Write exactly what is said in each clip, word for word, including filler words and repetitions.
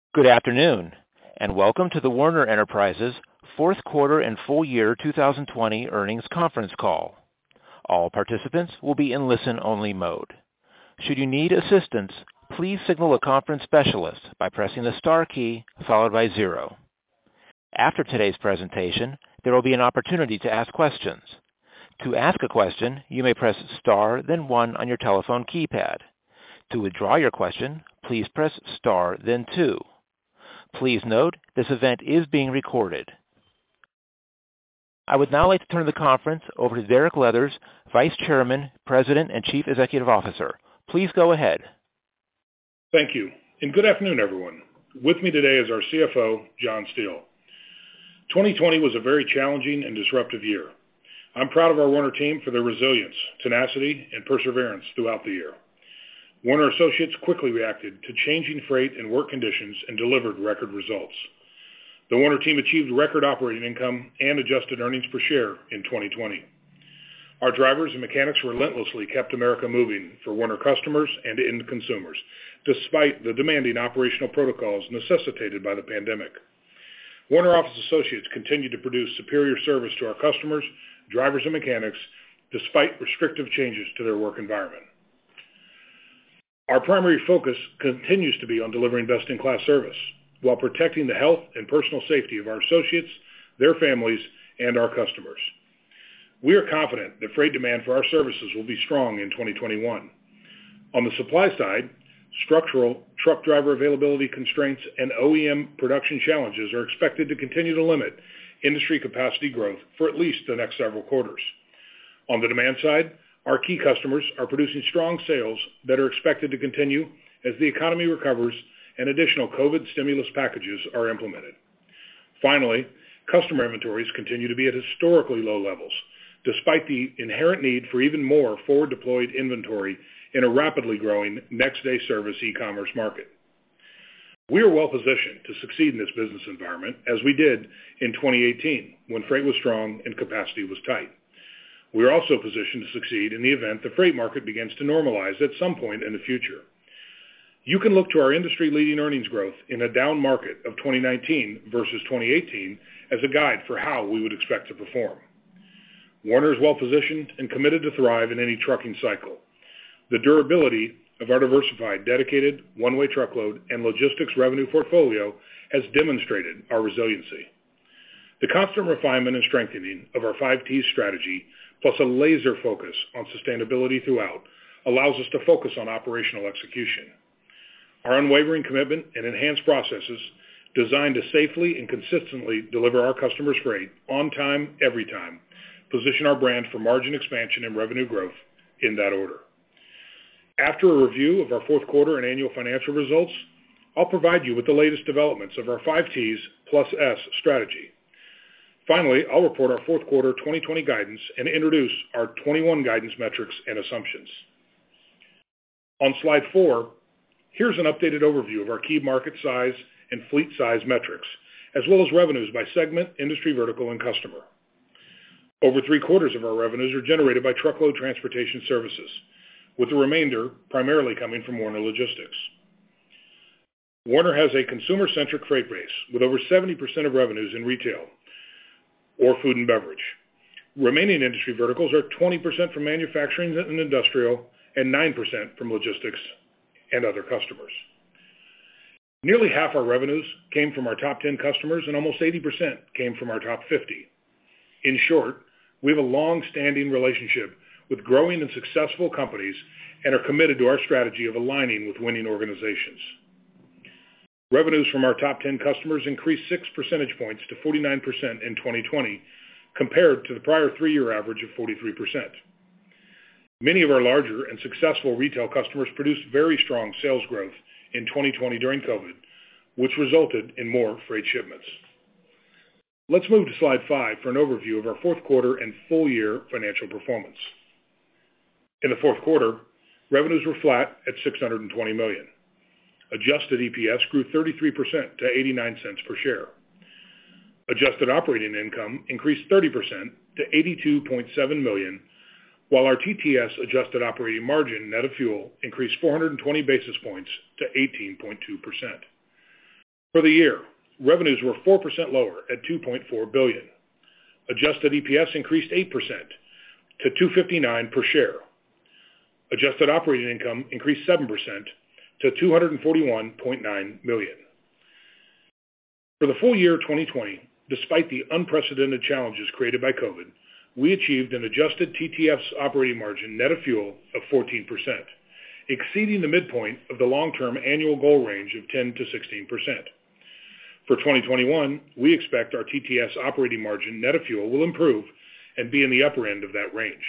Good afternoon, and welcome to the Werner Enterprises fourth quarter and full year two thousand twenty earnings conference call. All participants will be in listen-only mode. Should you need assistance, please signal a conference specialist by pressing the star key followed by zero. After today's presentation, there will be an opportunity to ask questions. To ask a question, you may press star, then one on your telephone keypad. To withdraw your question, please press star, then two. Please note, this event is being recorded. I would now like to turn the conference over to Derek Leathers, Vice Chairman, President, and Chief Executive Officer. Please go ahead. Thank you, and good afternoon, everyone. With me today is our C F O, John Steele. twenty twenty was a very challenging and disruptive year. I'm proud of our Werner team for their resilience, tenacity, and perseverance throughout the year. Werner associates quickly reacted to changing freight and work conditions and delivered record results. The Werner team achieved record operating income and adjusted earnings per share in twenty twenty. Our drivers and mechanics relentlessly kept America moving for Werner customers and end consumers, despite the demanding operational protocols necessitated by the pandemic. Werner office associates continued to produce superior service to our customers, drivers, and mechanics, despite restrictive changes to their work environment. Our primary focus continues to be on delivering best-in-class service while protecting the health and personal safety of our associates, their families, and our customers. We are confident that freight demand for our services will be strong in twenty twenty-one. On the supply side, structural truck driver availability constraints and O E M production challenges are expected to continue to limit industry capacity growth for at least the next several quarters. On the demand side, our key customers are producing strong sales that are expected to continue as the economy recovers and additional COVID stimulus packages are implemented. Finally, customer inventories continue to be at historically low levels, despite the inherent need for even more forward-deployed inventory in a rapidly growing next-day service e-commerce market. We are well positioned to succeed in this business environment, as we did in twenty eighteen, when freight was strong and capacity was tight. We are also positioned to succeed in the event the freight market begins to normalize at some point in the future. You can look to our industry-leading earnings growth in a down market of twenty nineteen versus twenty eighteen as a guide for how we would expect to perform. Werner is well positioned and committed to thrive in any trucking cycle. The durability of our diversified, dedicated, one-way truckload and logistics revenue portfolio has demonstrated our resiliency. The constant refinement and strengthening of our five T's strategy, plus a laser focus on sustainability throughout, allows us to focus on operational execution. Our unwavering commitment and enhanced processes designed to safely and consistently deliver our customers' freight on time, every time, position our brand for margin expansion and revenue growth in that order. After a review of our fourth quarter and annual financial results, I'll provide you with the latest developments of our five T's plus S strategy. Finally, I'll report our fourth quarter twenty twenty guidance and introduce our twenty-one guidance metrics and assumptions. On slide four, here's an updated overview of our key market size and fleet size metrics, as well as revenues by segment, industry vertical, and customer. Over three quarters of our revenues are generated by truckload transportation services, with the remainder primarily coming from Werner Logistics. Werner has a consumer-centric freight base with over seventy percent of revenues in retail or food and beverage. Remaining industry verticals are twenty percent from manufacturing and industrial and nine percent from logistics and other customers. Nearly half our revenues came from our top ten customers and almost eighty percent came from our top fifty. In short, we have a long-standing relationship with growing and successful companies and are committed to our strategy of aligning with winning organizations. Revenues from our top ten customers increased six percentage points to forty-nine percent in twenty twenty, compared to the prior three-year average of forty-three percent. Many of our larger and successful retail customers produced very strong sales growth in twenty twenty during COVID, which resulted in more freight shipments. Let's move to slide five for an overview of our fourth quarter and full year financial performance. In the fourth quarter, revenues were flat at six hundred twenty million dollars. Adjusted E P S grew thirty-three percent to eighty-nine cents per share. Adjusted operating income increased thirty percent to eighty-two point seven million dollars, while our T T S adjusted operating margin net of fuel increased four hundred twenty basis points to eighteen point two percent. For the year, revenues were four percent lower at two point four billion dollars. Adjusted E P S increased eight percent to two dollars and fifty-nine cents per share. Adjusted operating income increased seven percent to two hundred forty-one point nine million dollars. For the full year twenty twenty, despite the unprecedented challenges created by COVID, we achieved an adjusted T T S operating margin net of fuel of fourteen percent, exceeding the midpoint of the long-term annual goal range of ten to sixteen percent. For twenty twenty-one, we expect our T T S operating margin net of fuel will improve and be in the upper end of that range.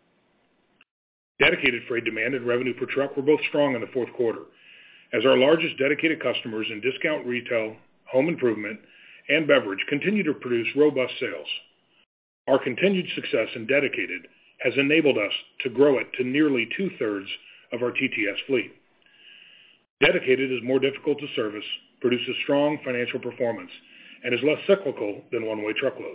Dedicated freight demand and revenue per truck were both strong in the fourth quarter, as our largest dedicated customers in discount retail, home improvement, and beverage continue to produce robust sales. Our continued success in dedicated has enabled us to grow it to nearly two-thirds of our T T S fleet. Dedicated is more difficult to service, produces strong financial performance, and is less cyclical than one-way truckload.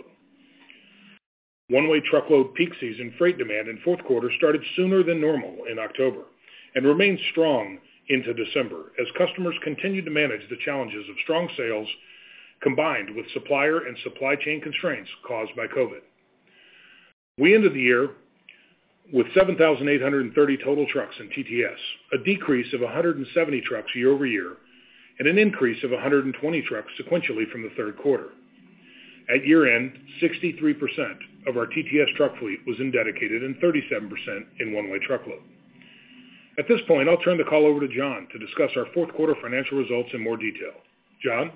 One-way truckload peak season freight demand in fourth quarter started sooner than normal in October and remained strong into December as customers continued to manage the challenges of strong sales combined with supplier and supply chain constraints caused by COVID. We ended the year with seven thousand eight hundred thirty total trucks in T T S, a decrease of one hundred seventy trucks year over year, and an increase of one hundred twenty trucks sequentially from the third quarter. At year-end, sixty-three percent of our T T S truck fleet was in dedicated and thirty-seven percent in one-way truckload. At this point, I'll turn the call over to John to discuss our fourth quarter financial results in more detail. John?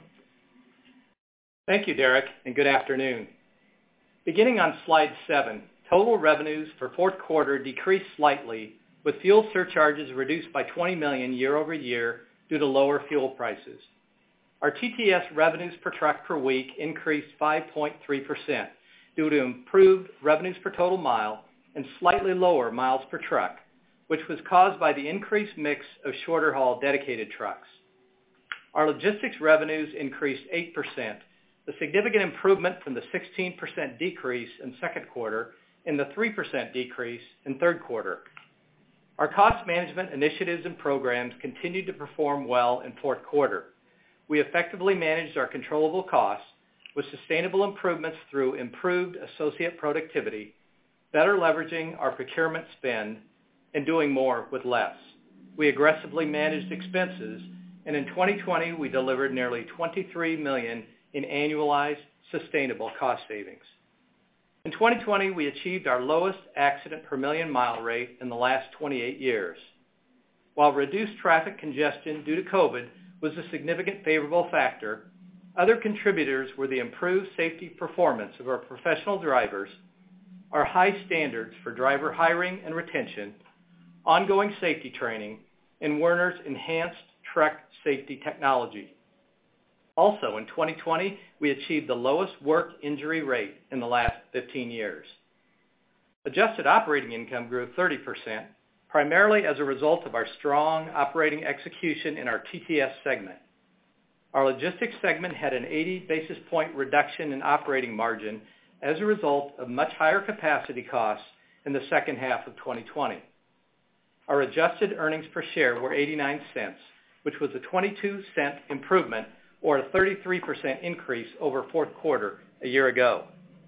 Thank you, Derek, and good afternoon. Beginning on slide seven, total revenues for fourth quarter decreased slightly, with fuel surcharges reduced by twenty million dollars year over year due to lower fuel prices. Our T T S revenues per truck per week increased five point three percent due to improved revenues per total mile and slightly lower miles per truck, which was caused by the increased mix of shorter haul dedicated trucks. Our logistics revenues increased eight percent, a significant improvement from the sixteen percent decrease in second quarter and the three percent decrease in third quarter. Our cost management initiatives and programs continued to perform well in fourth quarter. We effectively managed our controllable costs with sustainable improvements through improved associate productivity, better leveraging our procurement spend, and doing more with less. We aggressively managed expenses, and in twenty twenty, we delivered nearly twenty-three million dollars in annualized sustainable cost savings. In twenty twenty, we achieved our lowest accident per million mile rate in the last twenty-eight years. While reduced traffic congestion due to COVID was a significant favorable factor, other contributors were the improved safety performance of our professional drivers, our high standards for driver hiring and retention, ongoing safety training, and Werner's enhanced truck safety technology. Also, in twenty twenty, we achieved the lowest work injury rate in the last fifteen years. Adjusted operating income grew thirty percent, primarily as a result of our strong operating execution in our T T S segment. Our logistics segment had an eighty basis point reduction in operating margin as a result of much higher capacity costs in the second half of twenty twenty. Our adjusted earnings per share were eighty-nine cents, which was a twenty-two cent improvement or a thirty-three percent increase over fourth quarter a year ago.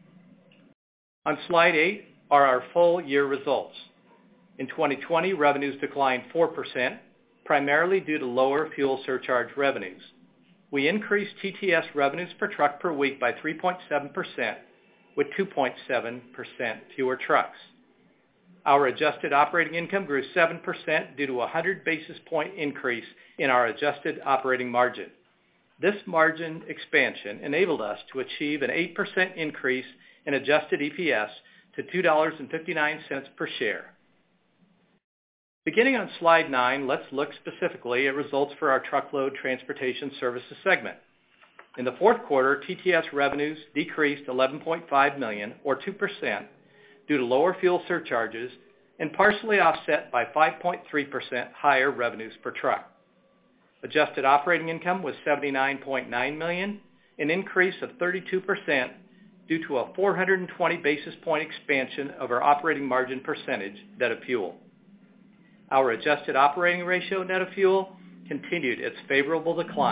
On slide eight are our full year results. In twenty twenty, revenues declined four percent, primarily due to lower fuel surcharge revenues. We increased T T S revenues per truck per week by three point seven percent, with two point seven percent fewer trucks. Our adjusted operating income grew seven percent due to a one hundred basis point increase in our adjusted operating margin. This margin expansion enabled us to achieve an eight percent increase in adjusted E P S to two dollars and fifty-nine cents per share. Beginning on slide nine, let's look specifically at results for our truckload transportation services segment. In the fourth quarter, T T S revenues decreased eleven point five million dollars or two percent due to lower fuel surcharges and partially offset by five point three percent higher revenues per truck. Adjusted operating income was seventy-nine point nine million dollars, an increase of thirty-two percent due to a four hundred twenty basis point expansion of our operating margin percentage net of fuel. Our adjusted operating ratio net of fuel continued its favorable decline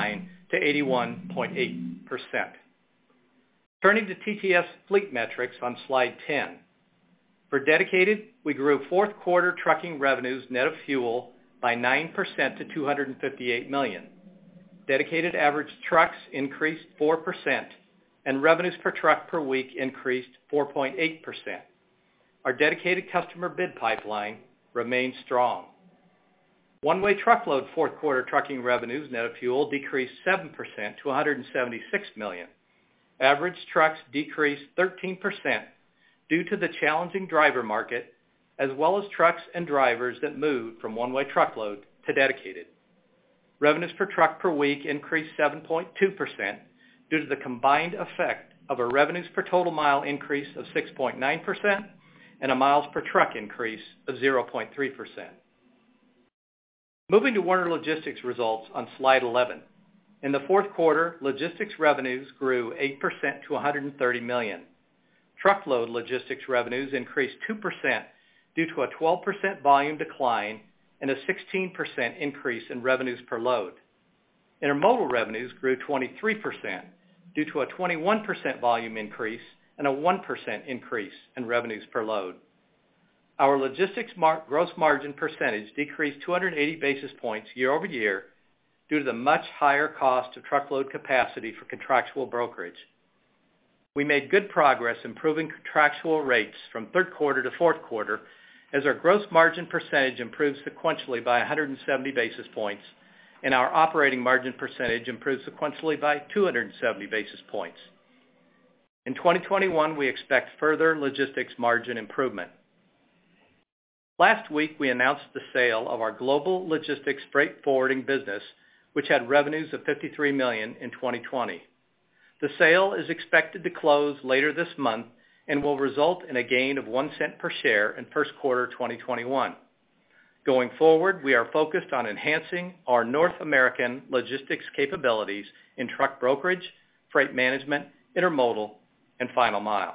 to eighty-one point eight percent. Turning to T T S fleet metrics on slide ten. For dedicated, we grew fourth quarter trucking revenues net of fuel by nine percent to two hundred fifty-eight million dollars. Dedicated average trucks increased four percent, and revenues per truck per week increased four point eight percent. Our dedicated customer bid pipeline remains strong. One-way truckload fourth quarter trucking revenues net of fuel decreased seven percent to one hundred seventy-six million dollars. Average trucks decreased thirteen percent due to the challenging driver market, as well as trucks and drivers that moved from one-way truckload to dedicated. Revenues per truck per week increased seven point two percent due to the combined effect of a revenues per total mile increase of six point nine percent and a miles per truck increase of zero point three percent. Moving to Werner Logistics results on slide eleven. In the fourth quarter, logistics revenues grew eight percent to one hundred thirty million dollars. Truckload logistics revenues increased two percent due to a twelve percent volume decline and a sixteen percent increase in revenues per load. Intermodal revenues grew twenty-three percent due to a twenty-one percent volume increase and a one percent increase in revenues per load. Our logistics mar- gross margin percentage decreased two hundred eighty basis points year over year due to the much higher cost of truckload capacity for contractual brokerage. We made good progress improving contractual rates from third quarter to fourth quarter as our gross margin percentage improved sequentially by one hundred seventy basis points and our operating margin percentage improved sequentially by two hundred seventy basis points. In twenty twenty-one, we expect further logistics margin improvement. Last week, we announced the sale of our global logistics freight forwarding business, which had revenues of fifty-three million dollars in twenty twenty. The sale is expected to close later this month and will result in a gain of one cent per share in first quarter twenty twenty-one. Going forward, we are focused on enhancing our North American logistics capabilities in truck brokerage, freight management, intermodal, and final mile.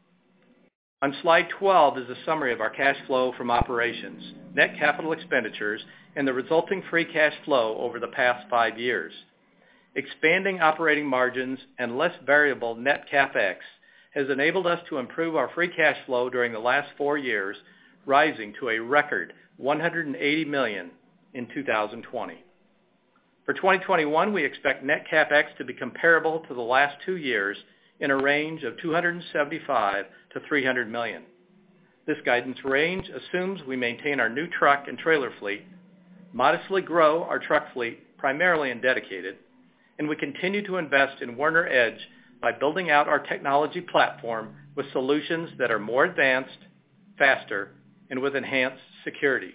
On slide twelve is a summary of our cash flow from operations, net capital expenditures, and the resulting free cash flow over the past five years. Expanding operating margins and less variable net CapEx has enabled us to improve our free cash flow during the last four years, rising to a record one hundred eighty million dollars in two thousand twenty. For twenty twenty-one, we expect net CapEx to be comparable to the last two years in a range of two hundred seventy-five to three hundred million dollars. This guidance range assumes we maintain our new truck and trailer fleet, modestly grow our truck fleet primarily in dedicated, and we continue to invest in Werner Edge by building out our technology platform with solutions that are more advanced, faster, and with enhanced security.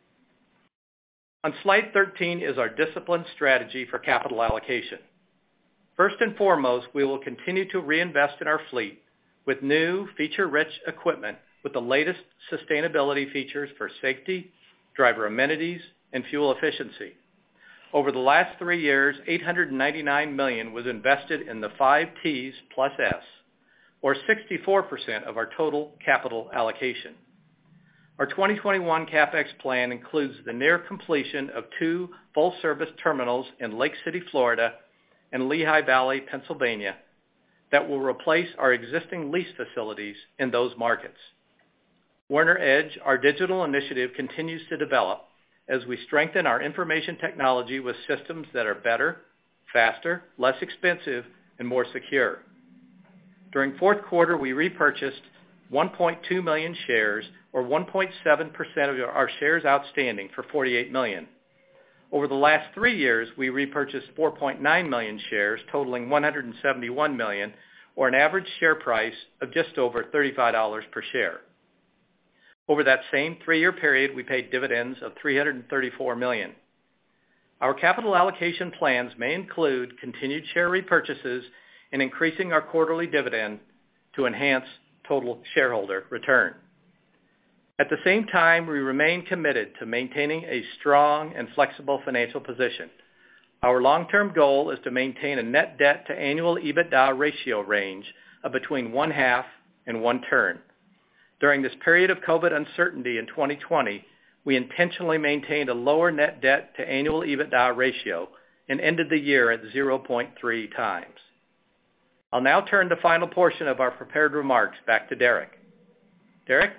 On slide thirteen is our disciplined strategy for capital allocation. First and foremost, we will continue to reinvest in our fleet with new feature-rich equipment with the latest sustainability features for safety, driver amenities, and fuel efficiency. Over the last three years, eight hundred ninety-nine million dollars was invested in the five T's plus S, or sixty-four percent of our total capital allocation. Our twenty twenty-one CapEx plan includes the near completion of two full-service terminals in Lake City, Florida, and Lehigh Valley, Pennsylvania, that will replace our existing lease facilities in those markets. Werner Edge, our digital initiative, continues to develop as we strengthen our information technology with systems that are better, faster, less expensive, and more secure. During fourth quarter, we repurchased one point two million shares, or one point seven percent of our shares outstanding, for forty-eight million dollars. Over the last three years, we repurchased four point nine million shares, totaling one hundred seventy-one million dollars, or an average share price of just over thirty-five dollars per share. Over that same three-year period, we paid dividends of three hundred thirty-four million dollars. Our capital allocation plans may include continued share repurchases and increasing our quarterly dividend to enhance total shareholder return. At the same time, we remain committed to maintaining a strong and flexible financial position. Our long-term goal is to maintain a net debt to annual EBITDA ratio range of between one half and one turn. During this period of COVID uncertainty in twenty twenty, we intentionally maintained a lower net debt to annual EBITDA ratio and ended the year at zero point three times. I'll now turn the final portion of our prepared remarks back to Derek. Derek?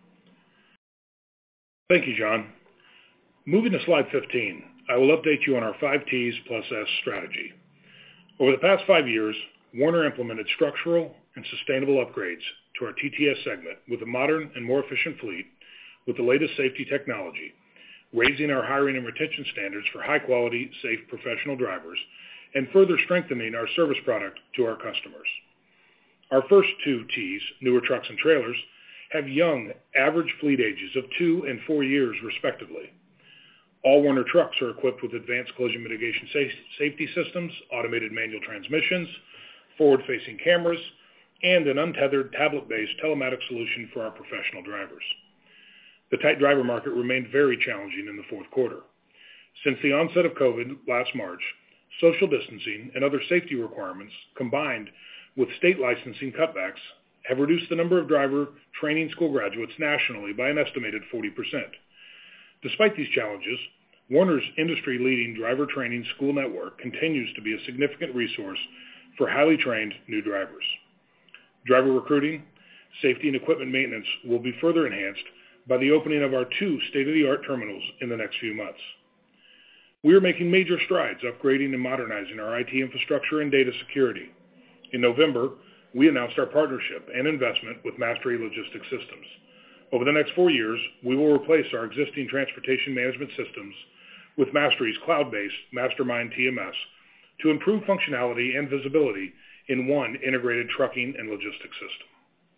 Thank you, John. Moving to slide fifteen, I will update you on our five T's plus S strategy. Over the past five years, Werner implemented structural and sustainable upgrades to our T T S segment with a modern and more efficient fleet with the latest safety technology, raising our hiring and retention standards for high-quality, safe professional drivers, and further strengthening our service product to our customers. Our first two T's, newer trucks and trailers, have young, average fleet ages of two and four years, respectively. All Werner trucks are equipped with advanced collision mitigation safety systems, automated manual transmissions, forward-facing cameras, and an untethered tablet-based telematics solution for our professional drivers. The tight driver market remained very challenging in the fourth quarter. Since the onset of COVID last March, social distancing and other safety requirements, combined with state licensing cutbacks, have reduced the number of driver training school graduates nationally by an estimated forty percent. Despite these challenges, Werner's industry-leading driver training school network continues to be a significant resource for highly trained new drivers. Driver recruiting, safety, and equipment maintenance will be further enhanced by the opening of our two state-of-the-art terminals in the next few months. We are making major strides upgrading and modernizing our I T infrastructure and data security. In November, we announced our partnership and investment with Mastery Logistics Systems. Over the next four years, we will replace our existing transportation management systems with Mastery's cloud-based Mastermind T M S to improve functionality and visibility in one integrated trucking and logistics system.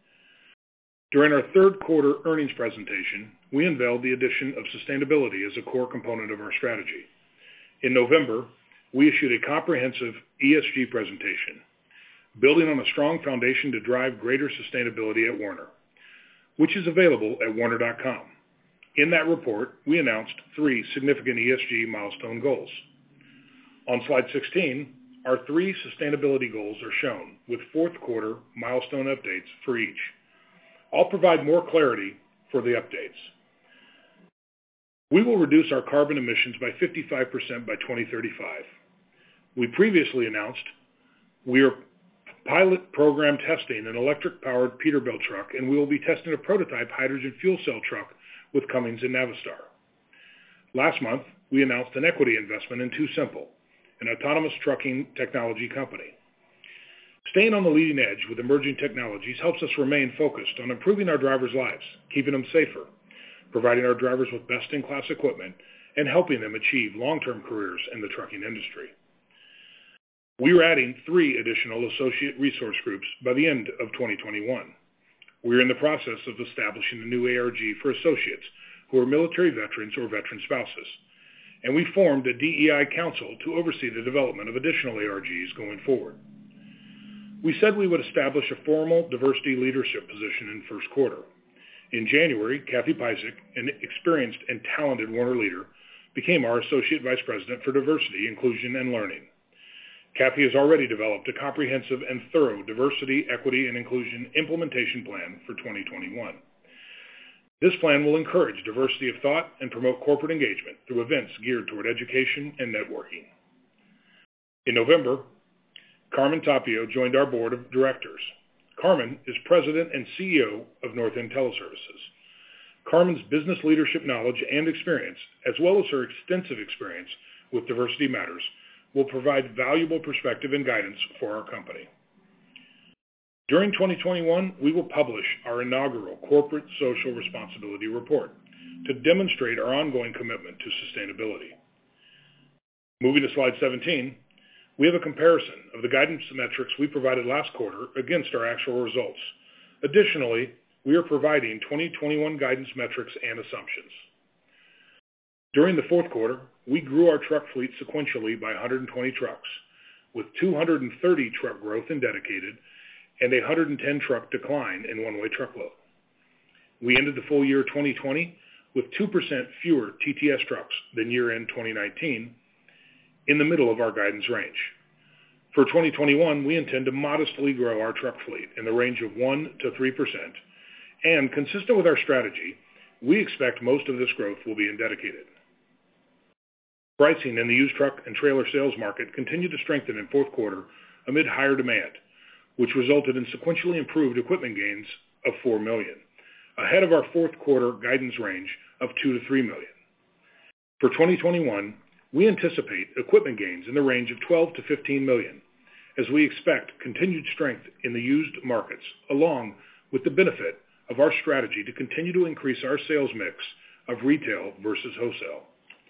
During our third quarter earnings presentation, we unveiled the addition of sustainability as a core component of our strategy. In November, we issued a comprehensive E S G presentation, building on a strong foundation to drive greater sustainability at Werner, which is available at werner dot com. In that report, we announced three significant E S G milestone goals. On slide sixteen, our three sustainability goals are shown with fourth quarter milestone updates for each. I'll provide more clarity for the updates. We will reduce our carbon emissions by fifty-five percent by twenty thirty-five. We previously announced we are pilot program testing an electric-powered Peterbilt truck, and we will be testing a prototype hydrogen fuel cell truck with Cummins and Navistar. Last month, we announced an equity investment in TuSimple, an autonomous trucking technology company. Staying on the leading edge with emerging technologies helps us remain focused on improving our drivers' lives, keeping them safer, providing our drivers with best-in-class equipment, and helping them achieve long-term careers in the trucking industry. We are adding three additional associate resource groups by the end of twenty twenty-one. We are in the process of establishing a new A R G for associates who are military veterans or veteran spouses, and we formed a D E I council to oversee the development of additional A R Gs going forward. We said we would establish a formal diversity leadership position in first quarter. In January, Kathy Peisig, an experienced and talented Werner leader, became our Associate Vice President for Diversity, Inclusion, and Learning. Kathy has already developed a comprehensive and thorough diversity, equity, and inclusion implementation plan for twenty twenty-one. This plan will encourage diversity of thought and promote corporate engagement through events geared toward education and networking. In November, Carmen Tapio joined our board of directors. Carmen is president and C E O of North End Teleservices. Carmen's business leadership knowledge and experience, as well as her extensive experience with Diversity Matters, will provide valuable perspective and guidance for our company. During twenty twenty-one, we will publish our inaugural Corporate Social Responsibility Report to demonstrate our ongoing commitment to sustainability. Moving to slide seventeen, we have a comparison of the guidance metrics we provided last quarter against our actual results. Additionally, we are providing twenty twenty-one guidance metrics and assumptions. During the fourth quarter, we grew our truck fleet sequentially by one hundred twenty trucks, with two hundred thirty truck growth in dedicated and a one hundred ten truck decline in one-way truckload. We ended the full year twenty twenty with two percent fewer T T S trucks than year-end twenty nineteen, in the middle of our guidance range. For twenty twenty-one, we intend to modestly grow our truck fleet in the range of one to three percent, and consistent with our strategy, we expect most of this growth will be in dedicated. Pricing in the used truck and trailer sales market continued to strengthen in fourth quarter amid higher demand, which resulted in sequentially improved equipment gains of four million dollars, ahead of our fourth quarter guidance range of two to three million dollars. For twenty twenty-one, we anticipate equipment gains in the range of twelve to fifteen million dollars, as we expect continued strength in the used markets, along with the benefit of our strategy to continue to increase our sales mix of retail versus wholesale.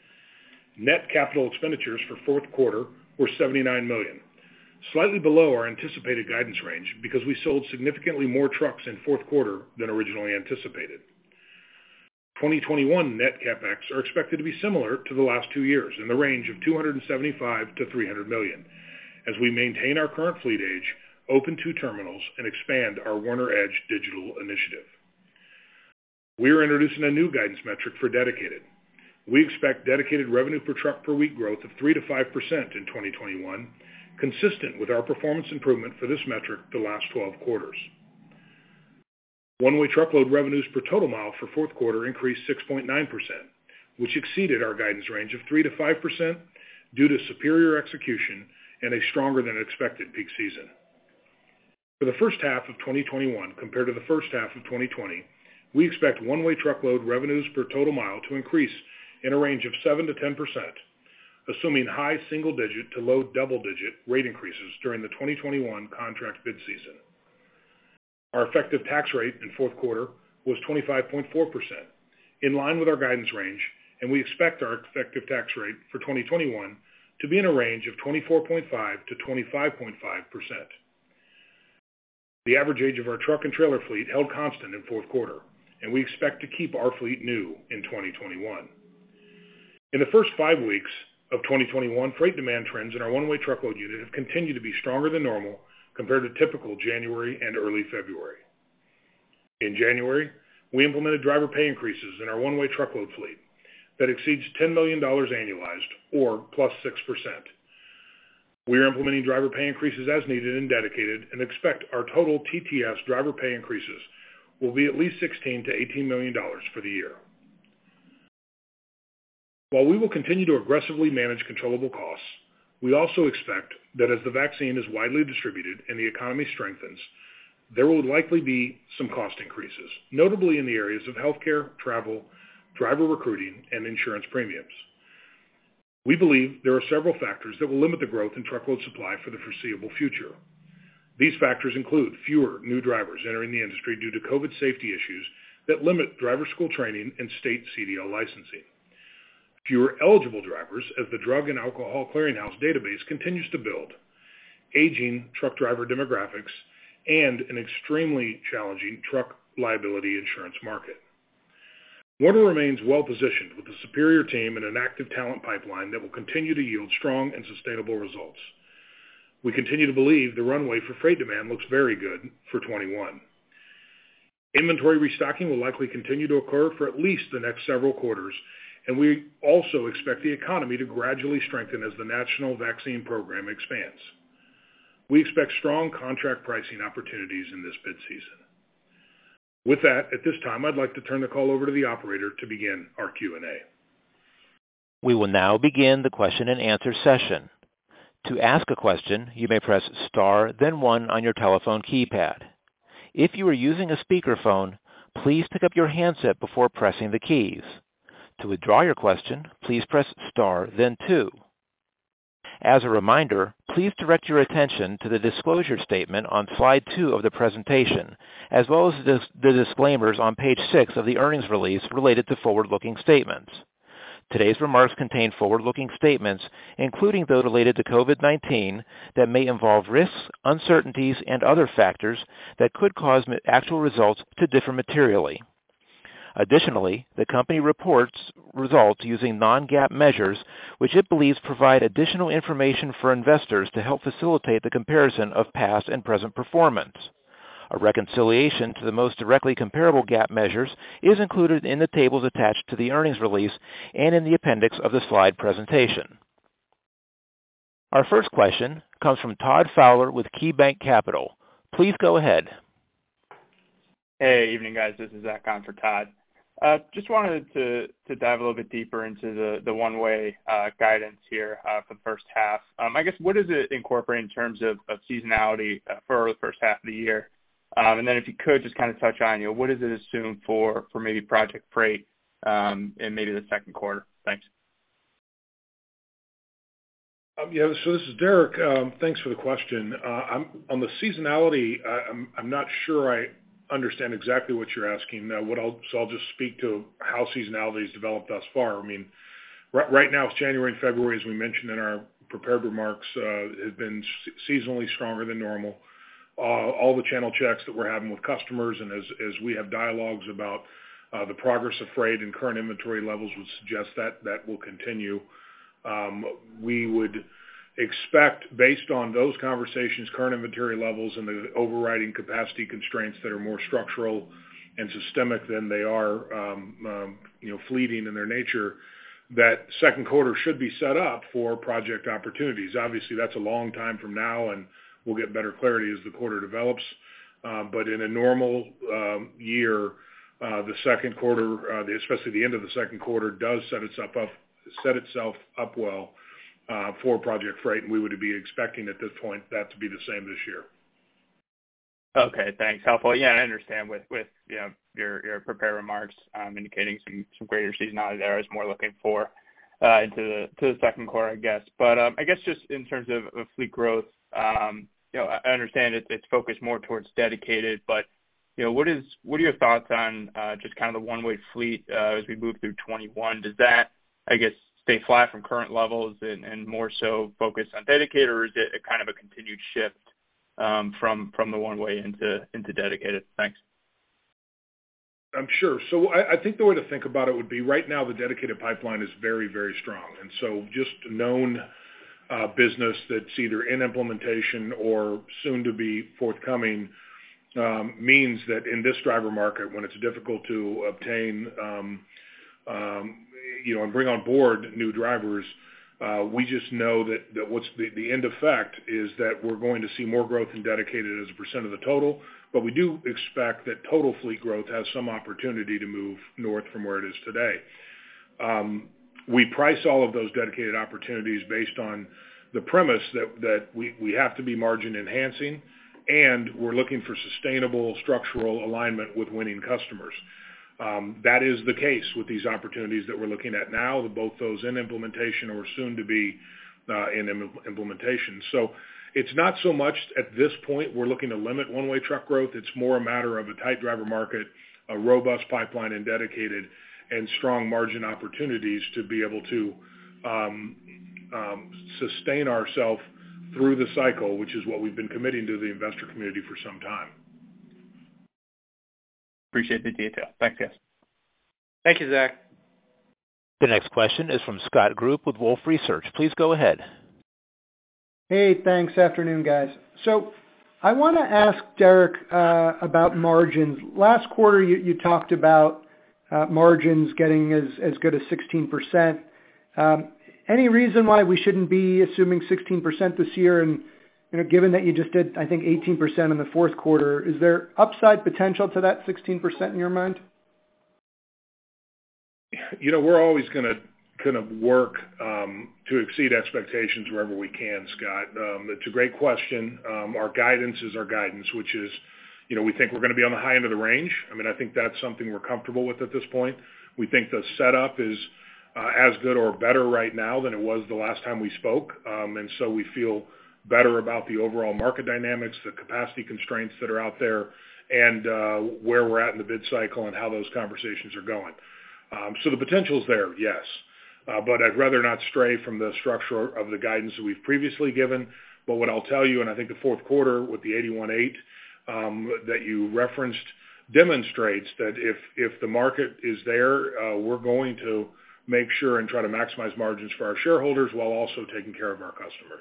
Net capital expenditures for fourth quarter were seventy-nine million dollars, slightly below our anticipated guidance range because we sold significantly more trucks in fourth quarter than originally anticipated. twenty twenty-one net CapEx are expected to be similar to the last two years, in the range of two hundred seventy-five to three hundred million dollars, as we maintain our current fleet age, open two terminals, and expand our Werner EDGE digital initiative. We are introducing a new guidance metric for dedicated. We expect dedicated revenue per truck per week growth of three to five percent in twenty twenty-one, consistent with our performance improvement for this metric the last twelve quarters. One-way truckload revenues per total mile for fourth quarter increased six point nine percent, which exceeded our guidance range of three to five percent due to superior execution and a stronger than expected peak season. For the first half of twenty twenty-one compared to the first half of twenty twenty, we expect one-way truckload revenues per total mile to increase in a range of seven to ten percent, assuming high single-digit to low double-digit rate increases during the twenty twenty-one contract bid season. Our effective tax rate in fourth quarter was twenty-five point four percent, in line with our guidance range, and we expect our effective tax rate for twenty twenty-one to be in a range of twenty-four point five to twenty-five point five percent. The average age of our truck and trailer fleet held constant in fourth quarter, and we expect to keep our fleet new in twenty twenty-one. In the first five weeks of twenty twenty-one, freight demand trends in our one-way truckload unit have continued to be stronger than normal compared to typical January and early February. In January, we implemented driver pay increases in our one-way truckload fleet that exceeds ten million dollars annualized, or plus six percent. We are implementing driver pay increases as needed and dedicated, and expect our total T T S driver pay increases will be at least sixteen to eighteen million dollars for the year. While we will continue to aggressively manage controllable costs, we also expect that as the vaccine is widely distributed and the economy strengthens, there will likely be some cost increases, notably in the areas of healthcare, travel, driver recruiting, and insurance premiums. We believe there are several factors that will limit the growth in truckload supply for the foreseeable future. These factors include fewer new drivers entering the industry due to COVID safety issues that limit driver school training and state C D L licensing, fewer eligible drivers as the Drug and Alcohol Clearinghouse database continues to build, aging truck driver demographics, and an extremely challenging truck liability insurance market. Werner remains well-positioned with a superior team and an active talent pipeline that will continue to yield strong and sustainable results. We continue to believe the runway for freight demand looks very good for twenty-one. Inventory restocking will likely continue to occur for at least the next several quarters, and we also expect the economy to gradually strengthen as the national vaccine program expands. We expect strong contract pricing opportunities in this bid season. With that, at this time, I'd like to turn the call over to the operator to begin our Q and A. We will now begin the question and answer session. To ask a question, you may press star, then one on your telephone keypad. If you are using a speakerphone, please pick up your handset before pressing the keys. To withdraw your question, please press star, then two. As a reminder, please direct your attention to the disclosure statement on slide two of the presentation, as well as the disclaimers on page six of the earnings release related to forward-looking statements. Today's remarks contain forward-looking statements, including those related to COVID nineteen, that may involve risks, uncertainties, and other factors that could cause actual results to differ materially. Additionally, the company reports results using non-GAAP measures, which it believes provide additional information for investors to help facilitate the comparison of past and present performance. A reconciliation to the most directly comparable GAAP measures is included in the tables attached to the earnings release and in the appendix of the slide presentation. Our first question comes from Todd Fowler with KeyBanc Capital. Please go ahead. Hey, evening guys. This is Zach on for Todd. Uh, just wanted to, to dive a little bit deeper into the, the one-way uh, guidance here uh, for the first half. Um, I guess what does it incorporate in terms of, of seasonality uh, for the first half of the year? Um, and then if you could just kind of touch on, you know, what does it assume for, for maybe Project Freight um, in maybe the second quarter? Thanks. Um, yeah, so this is Derek. Um, thanks for the question. Uh, I'm, on the seasonality, I, I'm, I'm not sure I understand exactly what you're asking. Uh, what I'll, so I'll just speak to how seasonality has developed thus far. I mean, right, right now it's January and February, as we mentioned in our prepared remarks, uh, have been seasonally stronger than normal. Uh, all the channel checks that we're having with customers and as, as we have dialogues about uh, the progress of freight and current inventory levels would suggest that that will continue. Um, we would expect, based on those conversations, current inventory levels and the overriding capacity constraints that are more structural and systemic than they are, um, um, you know, fleeting in their nature, that second quarter should be set up for project opportunities. Obviously, that's a long time from now, and we'll get better clarity as the quarter develops. Uh, but in a normal um, year, uh, the second quarter, uh, the, especially the end of the second quarter, does set itself up, set itself up well uh, for Project Freight, and we would be expecting at this point that to be the same this year. Okay, thanks. Helpful. Yeah, I understand with, with you know, your, your prepared remarks um, indicating some, some greater seasonality there. I was more looking for uh, into the to the second quarter, I guess. But um, I guess just in terms of, of fleet growth, um, you know, I understand it, it's focused more towards dedicated, but you know, what is what are your thoughts on uh, just kind of the one-way fleet uh, as we move through twenty-one? Does that, I guess, stay flat from current levels and, and more so focus on dedicated, or is it a kind of a continued shift um, from from the one-way into into dedicated? Thanks. I'm sure. So I, I think the way to think about it would be right now the dedicated pipeline is very, very strong. And so just known uh, business that's either in implementation or soon to be forthcoming um, means that in this driver market, when it's difficult to obtain, um, um, you know, and bring on board new drivers, uh, we just know that, that what's the, the end effect is that we're going to see more growth in dedicated as a percent of the total. But we do expect that total fleet growth has some opportunity to move north from where it is today. Um, we price all of those dedicated opportunities based on the premise that, that we, we have to be margin enhancing, and we're looking for sustainable structural alignment with winning customers. Um, that is the case with these opportunities that we're looking at now, both those in implementation or soon to be uh, in im- implementation. So it's not so much at this point we're looking to limit one-way truck growth. It's more a matter of a tight driver market, a robust pipeline and dedicated, and strong margin opportunities to be able to um, um, sustain ourselves through the cycle, which is what we've been committing to the investor community for some time. Appreciate the detail. Thanks, guys. Thank you, Zach. The next question is from Scott Group with Wolfe Research. Please go ahead. Hey, thanks. Afternoon, guys. So I want to ask Derek uh, about margins. Last quarter, you, you talked about uh, margins getting as, as good as sixteen percent. Um, any reason why we shouldn't be assuming sixteen percent this year? And you know, given that you just did, I think, eighteen percent in the fourth quarter, is there upside potential to that sixteen percent in your mind? You know, we're always going to kind of work um, to exceed expectations wherever we can, Scott. Um, it's a great question. Um, our guidance is our guidance, which is, you know, we think we're going to be on the high end of the range. I mean, I think that's something we're comfortable with at this point. We think the setup is uh, as good or better right now than it was the last time we spoke. Um, and so we feel better about the overall market dynamics, the capacity constraints that are out there, and uh, where we're at in the bid cycle and how those conversations are going. Um, so the potential's there, yes. Uh, but I'd rather not stray from the structure of the guidance that we've previously given. But what I'll tell you, and I think the fourth quarter with the eighty-one point eight um, that you referenced demonstrates that if, if the market is there, uh, we're going to make sure and try to maximize margins for our shareholders while also taking care of our customers.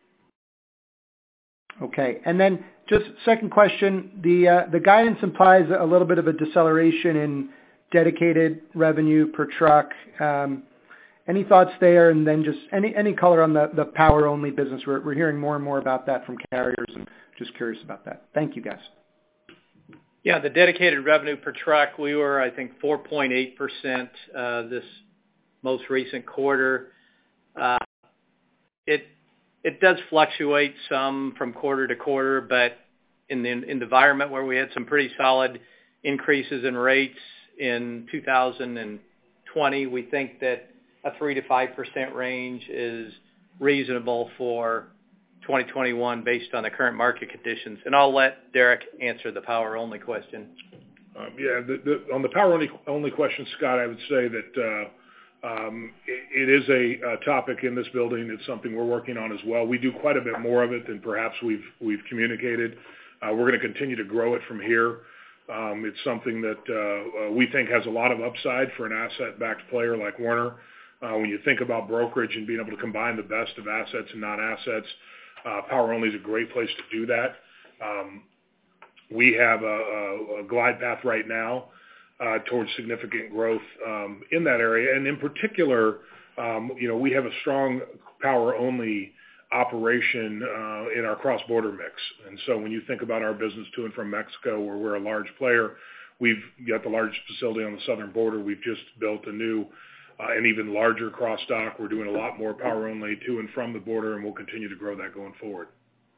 Okay. And then just second question, the uh, the guidance implies a little bit of a deceleration in dedicated revenue per truck. Um, Any thoughts there? And then just any any color on the, the power-only business. We're, we're hearing more and more about that from carriers, and just curious about that. Thank you, guys. Yeah, the dedicated revenue per truck, we were, I think, four point eight percent uh, this most recent quarter. Uh, it it does fluctuate some from quarter to quarter, but in the, in the environment where we had some pretty solid increases in rates in two thousand twenty, we think that a three to five percent range is reasonable for twenty twenty-one based on the current market conditions. And I'll let Derek answer the power-only question. Um, yeah, the, the, on the power-only only question, Scott, I would say that uh, um, it, it is a, a topic in this building. It's something we're working on as well. We do quite a bit more of it than perhaps we've we've communicated. Uh, we're going to continue to grow it from here. Um, it's something that uh, uh, we think has a lot of upside for an asset-backed player like Werner. Uh, when you think about brokerage and being able to combine the best of assets and non-assets, Uh, power only is a great place to do that. Um, we have a, a, a glide path right now uh, towards significant growth um, in that area, and in particular, um, you know, we have a strong power only operation uh, in our cross-border mix. And so, when you think about our business to and from Mexico, where we're a large player, we've got the largest facility on the southern border. We've just built a new Uh, an even larger cross dock. We're doing a lot more power only to and from the border, and we'll continue to grow that going forward.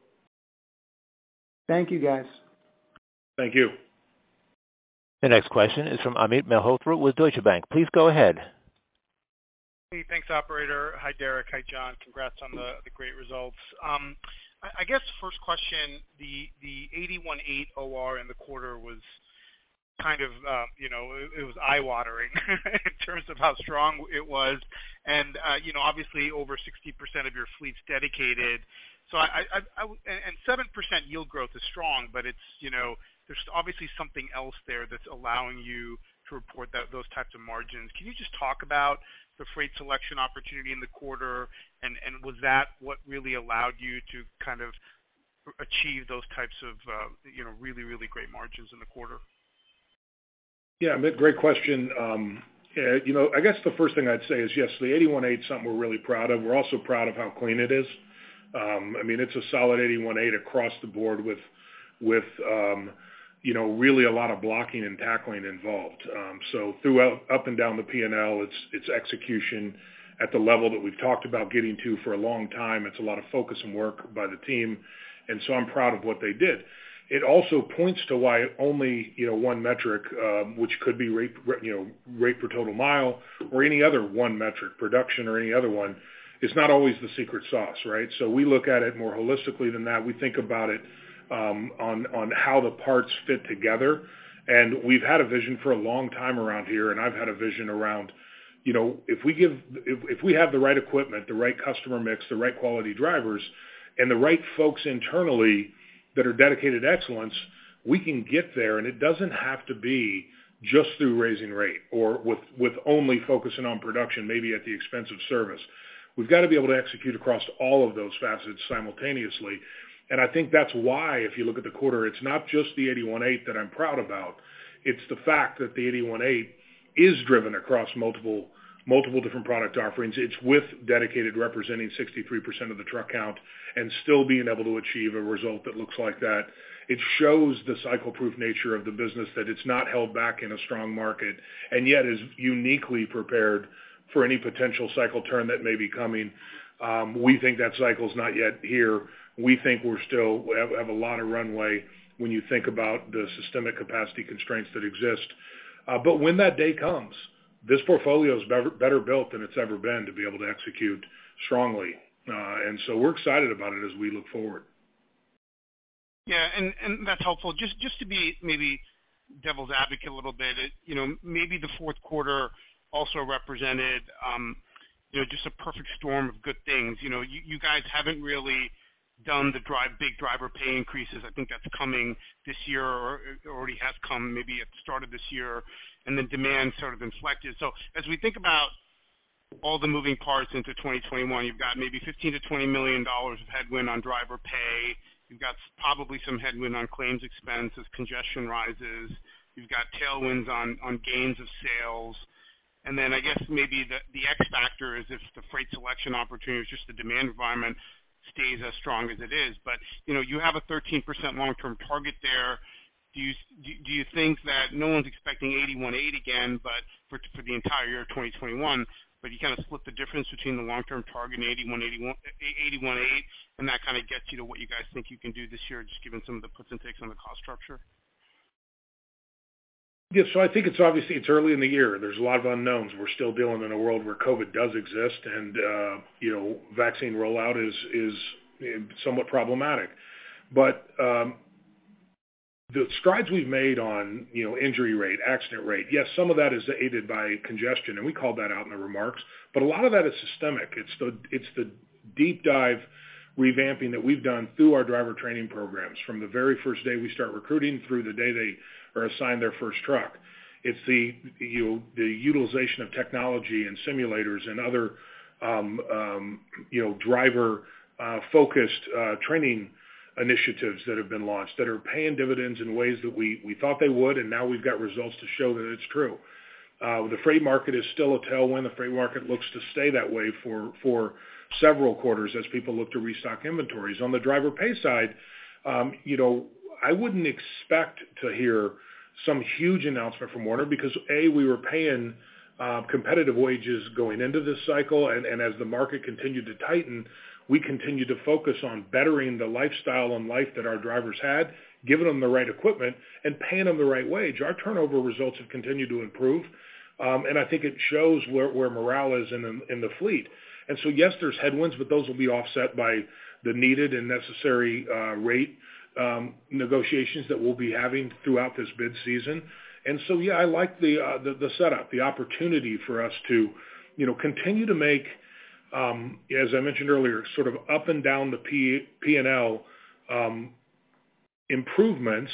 Thank you, guys. Thank you. The next question is from Amit Malhotra with Deutsche Bank. Please go ahead. Hey, thanks, operator. Hi, Derek. Hi, John. Congrats on the, the great results. Um, I, I guess first question, the the eighty-one point eight O R in the quarter was kind of, uh, you know, it, it was eye-watering in terms of how strong it was. And, uh, you know, obviously over sixty percent of your fleet's dedicated. So I, I, I, and seven percent yield growth is strong, but it's, you know, there's obviously something else there that's allowing you to report that, those types of margins. Can you just talk about the freight selection opportunity in the quarter? And, and was that what really allowed you to kind of achieve those types of, uh, you know, really, really great margins in the quarter? Yeah, great question. Um, yeah, you know, I guess the first thing I'd say is, yes, the eighty-one point eight is something we're really proud of. We're also proud of how clean it is. Um, I mean, it's a solid eighty-one point eight across the board with, with um, you know, really a lot of blocking and tackling involved. Um, so throughout, up and down the P and L, it's it's execution at the level that we've talked about getting to for a long time. It's a lot of focus and work by the team, and so I'm proud of what they did. It also points to why only, you know, one metric, um, which could be rate, you know, rate per total mile or any other one metric, production or any other one, is not always the secret sauce, right? So we look at it more holistically than that. We think about it um, on on how the parts fit together, and we've had a vision for a long time around here, and I've had a vision around, you know, if we give, if, if we have the right equipment, the right customer mix, the right quality drivers, and the right folks internally that are dedicated to excellence, we can get there, and it doesn't have to be just through raising rate or with, with only focusing on production, maybe at the expense of service. We've got to be able to execute across all of those facets simultaneously, and I think that's why, if you look at the quarter, it's not just the eighty-one point eight that I'm proud about. It's the fact that the eighty-one point eight is driven across multiple multiple different product offerings. It's with dedicated representing sixty-three percent of the truck count and still being able to achieve a result that looks like that. It shows the cycle-proof nature of the business, that it's not held back in a strong market and yet is uniquely prepared for any potential cycle turn that may be coming. Um, we think that cycle's not yet here. We think we're still have, have a lot of runway when you think about the systemic capacity constraints that exist. Uh, but when that day comes, this portfolio is better, better built than it's ever been to be able to execute strongly. Uh, and so we're excited about it as we look forward. Yeah, and, and that's helpful. Just just to be maybe devil's advocate a little bit, it, you know, maybe the fourth quarter also represented, um, you know, just a perfect storm of good things. You know, you, you guys haven't really done the drive big driver pay increases. I think that's coming this year, or it already has come maybe at the start of this year, and then demand sort of inflected. So as we think about all the moving parts into twenty twenty-one, you've got maybe fifteen to twenty million dollars of headwind on driver pay. You've got probably some headwind on claims expense as congestion rises. You've got tailwinds on, on gains of sales. And then I guess maybe the, the X factor is if the freight selection opportunity, just the demand environment, stays as strong as it is. But, you know, you have a thirteen percent long-term target there. do you do you think that no one's expecting eighty-one point eight again, but for for the entire year of twenty twenty-one, but you kind of split the difference between the long-term target and eighty-one point eight, and that kind of gets you to what you guys think you can do this year, just given some of the puts and takes on the cost structure? Yeah, so I think it's obviously it's early in the year. There's a lot of unknowns. We're still dealing in a world where COVID does exist, and uh, you know, vaccine rollout is is somewhat problematic. But um, the strides we've made on, you know, injury rate, accident rate, yes, some of that is aided by congestion, and we called that out in the remarks. But a lot of that is systemic. It's the it's the deep dive revamping that we've done through our driver training programs from the very first day we start recruiting through the day they are assigned their first truck. It's the you know the utilization of technology and simulators and other um, um, you know driver uh, focused uh, training initiatives that have been launched that are paying dividends in ways that we, we thought they would, and now we've got results to show that it's true. Uh, the freight market is still a tailwind. The freight market looks to stay that way for, for several quarters as people look to restock inventories. On the driver pay side, um, you know, I wouldn't expect to hear some huge announcement from Werner because, A, we were paying uh, competitive wages going into this cycle, and, and as the market continued to tighten, we continue to focus on bettering the lifestyle and life that our drivers had, giving them the right equipment, and paying them the right wage. Our turnover results have continued to improve, um, and I think it shows where, where morale is in, in the fleet. And so, yes, there's headwinds, but those will be offset by the needed and necessary uh, rate um, negotiations that we'll be having throughout this bid season. And so, yeah, I like the, uh, the the setup, the opportunity for us to, you know, continue to make Um, as I mentioned earlier, sort of up and down the P, P&L um, improvements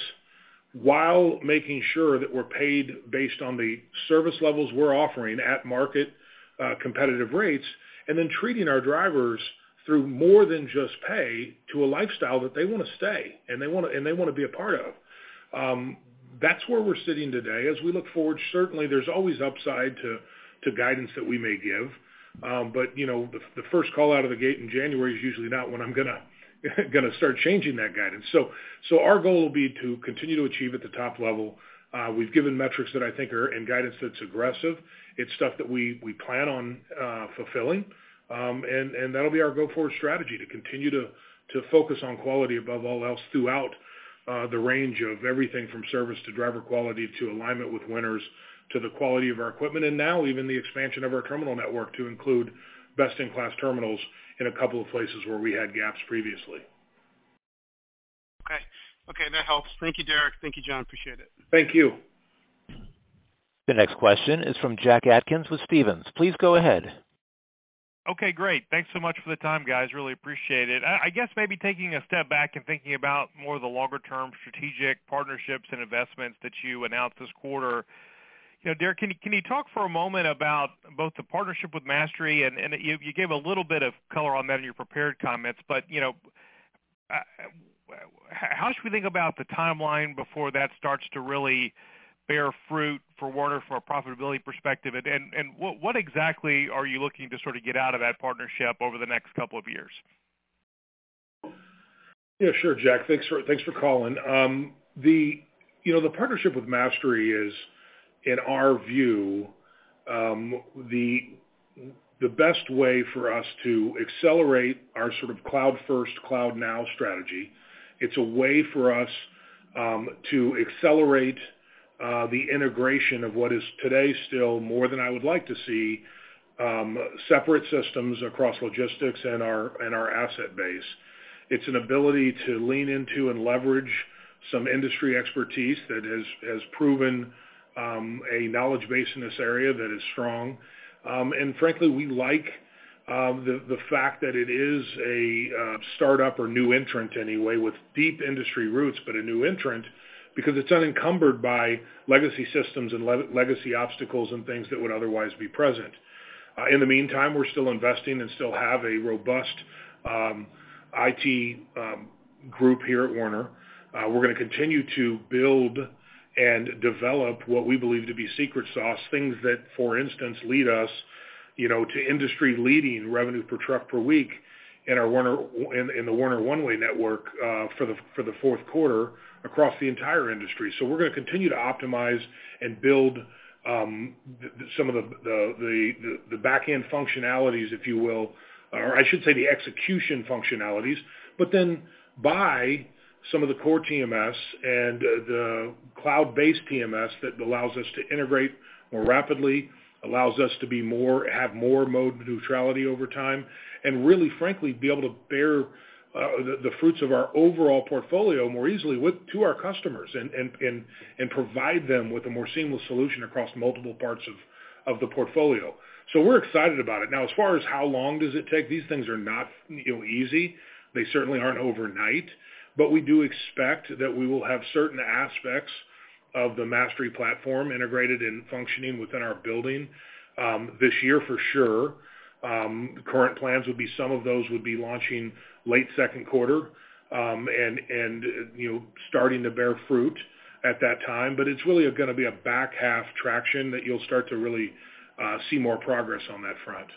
while making sure that we're paid based on the service levels we're offering at market uh, competitive rates, and then treating our drivers through more than just pay to a lifestyle that they want to stay and they want to and they want to be a part of. Um, that's where we're sitting today. As we look forward, certainly there's always upside to to guidance that we may give. Um, but, you know, the, the first call out of the gate in January is usually not when I'm going to going to start changing that guidance. So so our goal will be to continue to achieve at the top level. Uh, we've given metrics that I think are in guidance that's aggressive. It's stuff that we, we plan on uh, fulfilling, um, and, and that'll be our go-forward strategy to continue to, to focus on quality above all else throughout uh, the range of everything from service to driver quality to alignment with winners, to the quality of our equipment, and now even the expansion of our terminal network to include best-in-class terminals in a couple of places where we had gaps previously. Okay. Okay, that helps. Thank you, Derek. Thank you, John. Appreciate it. Thank you. The next question is from Jack Atkins with Stephens. Please go ahead. Okay, great. Thanks so much for the time, guys. Really appreciate it. I guess maybe taking a step back and thinking about more of the longer-term strategic partnerships and investments that you announced this quarter. You know, Derek, can you, can you talk for a moment about both the partnership with Mastery, and, and you, you gave a little bit of color on that in your prepared comments, but, you know, uh, how should we think about the timeline before that starts to really bear fruit for Werner from a profitability perspective, and, and, and what, what exactly are you looking to sort of get out of that partnership over the next couple of years? Yeah, sure, Jack. Thanks for thanks for calling. Um, the you know the partnership with Mastery is, in our view, um, the the best way for us to accelerate our sort of cloud first, cloud now strategy. It's a way for us um, to accelerate uh, the integration of what is today still more than I would like to see um, separate systems across logistics and our and our asset base. It's an ability to lean into and leverage some industry expertise that has has proven Um, a knowledge base in this area that is strong. Um, and frankly, we like uh, the, the fact that it is a uh, startup or new entrant anyway with deep industry roots, but a new entrant because it's unencumbered by legacy systems and le- legacy obstacles and things that would otherwise be present. Uh, in the meantime, we're still investing and still have a robust um, I T um, group here at Werner. Uh, we're going to continue to build and develop what we believe to be secret sauce, things that, for instance, lead us, you know, to industry-leading revenue per truck per week in our Werner in, in the Werner One-Way network uh, for the for the fourth quarter across the entire industry. So we're going to continue to optimize and build um, th- th- some of the the, the the the back-end functionalities, if you will, or I should say the execution functionalities, but then buy some of the core T M S and uh, the cloud-based T M S that allows us to integrate more rapidly, allows us to be more, have more mode neutrality over time, and really, frankly, be able to bear uh, the, the fruits of our overall portfolio more easily with to our customers and, and, and, and provide them with a more seamless solution across multiple parts of, of the portfolio. So we're excited about it. Now, as far as how long does it take, these things are not you know, easy. They certainly aren't overnight, but we do expect that we will have certain aspects of the Mastery platform integrated and functioning within our building um, this year for sure. Um, current plans would be some of those would be launching late second quarter um, and, and you know starting to bear fruit at that time. But it's really going to be a back half traction that you'll start to really uh, see more progress on that front.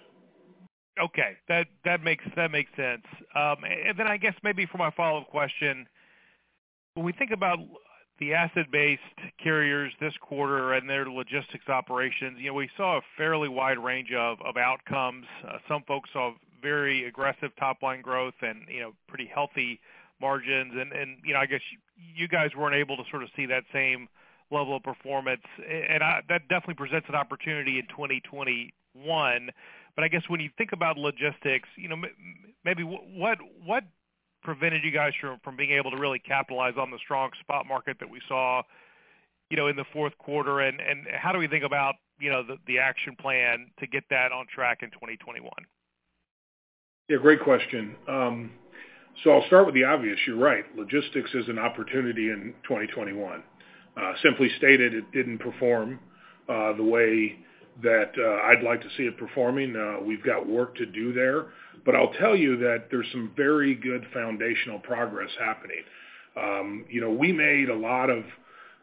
Okay, that that makes that makes sense. Um, and then I guess maybe for my follow-up question, when we think about the asset-based carriers this quarter and their logistics operations, you know, we saw a fairly wide range of, of outcomes. Uh, some folks saw very aggressive top-line growth and, you know, pretty healthy margins. And, and you know, I guess you guys weren't able to sort of see that same level of performance. And I, that definitely presents an opportunity in twenty twenty-one. But I guess when you think about logistics, you know, maybe what what prevented you guys from, from being able to really capitalize on the strong spot market that we saw, you know, in the fourth quarter, and, and how do we think about, you know, the, the action plan to get that on track in twenty twenty-one? Yeah, great question. Um, so I'll start with the obvious. You're right. Logistics is an opportunity in twenty twenty-one. Uh, simply stated, it didn't perform uh, the way that uh, I'd like to see it performing. Uh, we've got work to do there. But I'll tell you that there's some very good foundational progress happening. Um, you know, we made a lot of,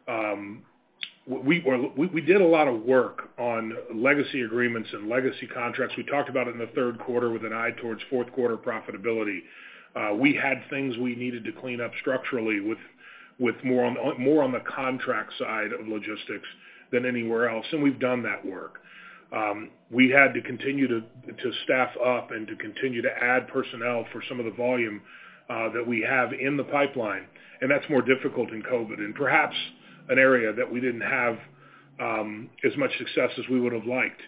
um, we, we we did a lot of work on legacy agreements and legacy contracts. We talked about it in the third quarter with an eye towards fourth quarter profitability. Uh, we had things we needed to clean up structurally with with more on more on the contract side of logistics than anywhere else, and we've done that work. Um, we had to continue to, to staff up and to continue to add personnel for some of the volume uh, that we have in the pipeline, and that's more difficult in COVID, and perhaps an area that we didn't have um, as much success as we would have liked.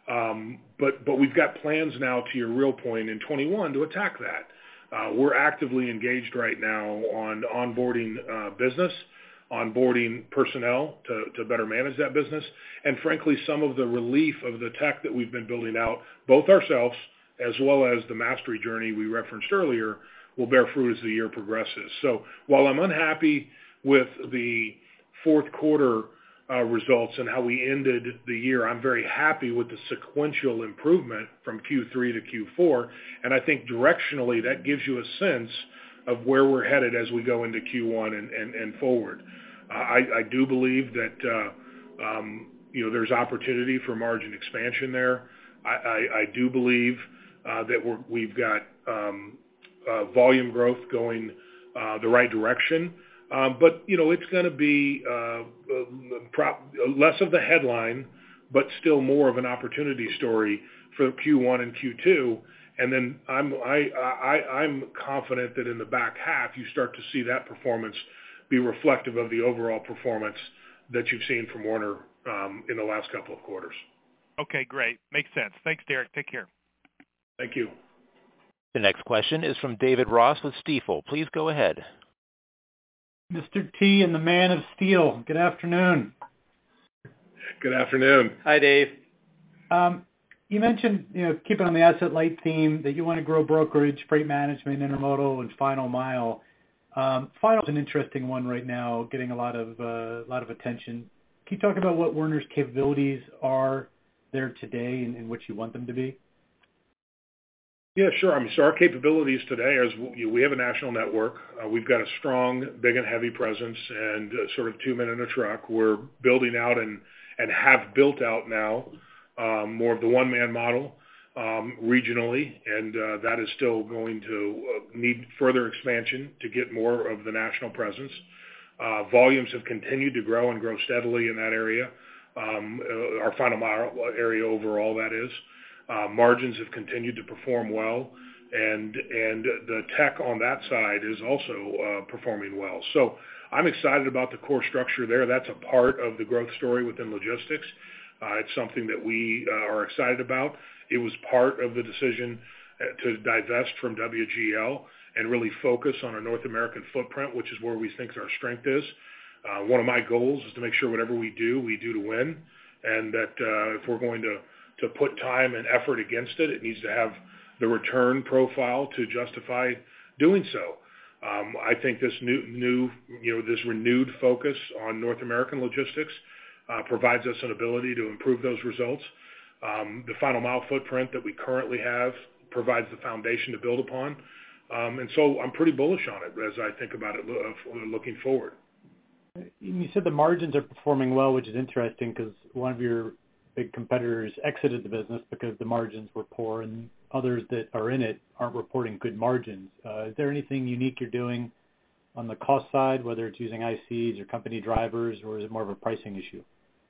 Um, but but we've got plans now, to your real point, in twenty-one to attack that. Uh, we're actively engaged right now on onboarding uh, business, onboarding personnel to, to better manage that business, and frankly, some of the relief of the tech that we've been building out, both ourselves as well as the Mastery journey we referenced earlier, will bear fruit as the year progresses. So while I'm unhappy with the fourth quarter uh, results and how we ended the year, I'm very happy with the sequential improvement from Q three to Q four, and I think directionally that gives you a sense of where we're headed as we go into Q one and, and, and forward. Uh, I, I do believe that uh, um, you know there's opportunity for margin expansion there. I, I, I do believe uh, that we're, we've got um, uh, volume growth going uh, the right direction, um, but you know it's going to be uh, prop, less of the headline, but still more of an opportunity story for Q one and Q two. And then I'm I, I I'm confident that in the back half you start to see that performance be reflective of the overall performance that you've seen from Werner um, in the last couple of quarters. Okay, great. Makes sense. Thanks, Derek. Take care. Thank you. The next question is from David Ross with Stifel. Please go ahead. Mister T and the Man of Steel, good afternoon. Good afternoon. Hi, Dave. Um, You mentioned, you know, keeping on the asset-light theme, that you want to grow brokerage, freight management, intermodal, and final mile. Um, final is an interesting one right now, getting a lot of uh, lot of attention. Can you talk about what Werner's capabilities are there today and, and what you want them to be? Yeah, sure. I mean, so our capabilities today is we have a national network. Uh, we've got a strong, big and heavy presence, and uh, sort of two men in a truck. We're building out and and have built out now. Um, more of the one-man model um, regionally, and uh, that is still going to uh, need further expansion to get more of the national presence. Uh, volumes have continued to grow and grow steadily in that area, um, uh, our final mile area overall, that is. Uh, margins have continued to perform well, and and the tech on that side is also uh, performing well. So I'm excited about the core structure there. That's a part of the growth story within logistics. Uh, it's something that we uh, are excited about. It was part of the decision to divest from W G L and really focus on a North American footprint, which is where we think our strength is. Uh, one of my goals is to make sure whatever we do, we do to win, and that uh, if we're going to, to put time and effort against it, it needs to have the return profile to justify doing so. Um, I think this new, new, you know, this renewed focus on North American logistics uh, provides us an ability to improve those results. Um, the final mile footprint that we currently have provides the foundation to build upon. Um, and so I'm pretty bullish on it as I think about it uh, looking forward. You said the margins are performing well, which is interesting because one of your big competitors exited the business because the margins were poor, and others that are in it aren't reporting good margins. Uh, is there anything unique you're doing on the cost side, whether it's using I Cs or company drivers, or is it more of a pricing issue?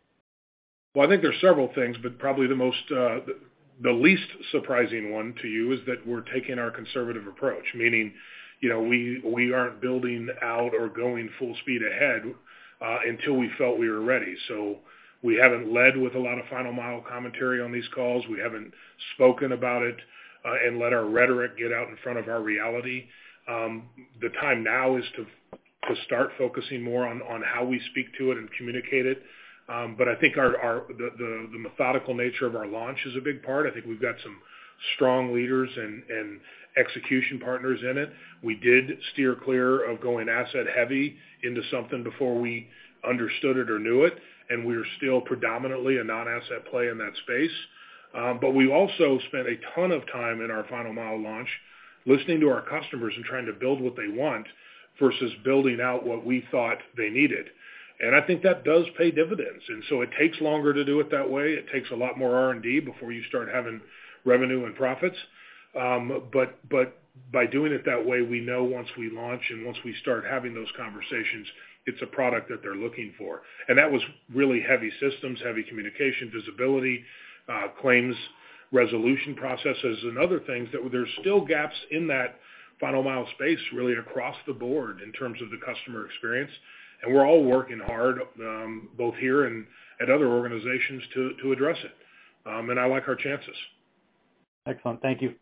Well, I think there's several things, but probably the most, uh, the, the least surprising one to you is that we're taking our conservative approach, meaning, you know, we we aren't building out or going full speed ahead uh, until we felt we were ready. So we haven't led with a lot of final mile commentary on these calls. We haven't spoken about it uh, and let our rhetoric get out in front of our reality. Um, the time now is to to start focusing more on, on how we speak to it and communicate it. Um, but I think our, our the, the, the methodical nature of our launch is a big part. I think we've got some strong leaders and, and execution partners in it. We did steer clear of going asset heavy into something before we understood it or knew it, and we are still predominantly a non-asset play in that space. Um, but we also spent a ton of time in our final mile launch listening to our customers and trying to build what they want versus building out what we thought they needed. And I think that does pay dividends. And so it takes longer to do it that way. It takes a lot more R and D before you start having revenue and profits. Um, but but by doing it that way, we know once we launch and once we start having those conversations, it's a product that they're looking for. And that was really heavy systems, heavy communication, visibility, uh, claims resolution processes, and other things that there's still gaps in that final mile space really across the board in terms of the customer experience. And we're all working hard, um, both here and at other organizations, to, to address it. Um, and I like our chances. Excellent. Thank you.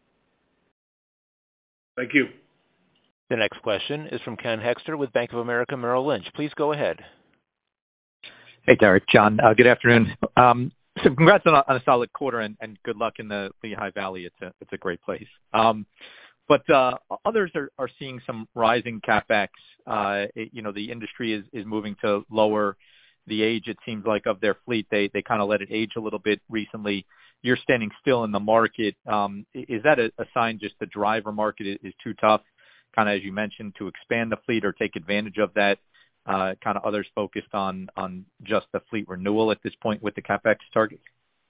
Thank you. The next question is from Ken Hoexter with Bank of America Merrill Lynch. Please go ahead. Hey, Derek, John. Uh, good afternoon. Um, so congrats on a, on a solid quarter, and, and good luck in the Lehigh Valley. It's a it's a great place. Um, But uh, others are, are seeing some rising CapEx. Uh, it, you know, the industry is, is moving to lower the age, it seems like, of their fleet. They they kind of let it age a little bit recently. You're standing still in the market. Um, is that a, a sign just the driver market is, is too tough, kind of as you mentioned, to expand the fleet or take advantage of that? Uh, kind of others focused on on just the fleet renewal at this point with the CapEx target?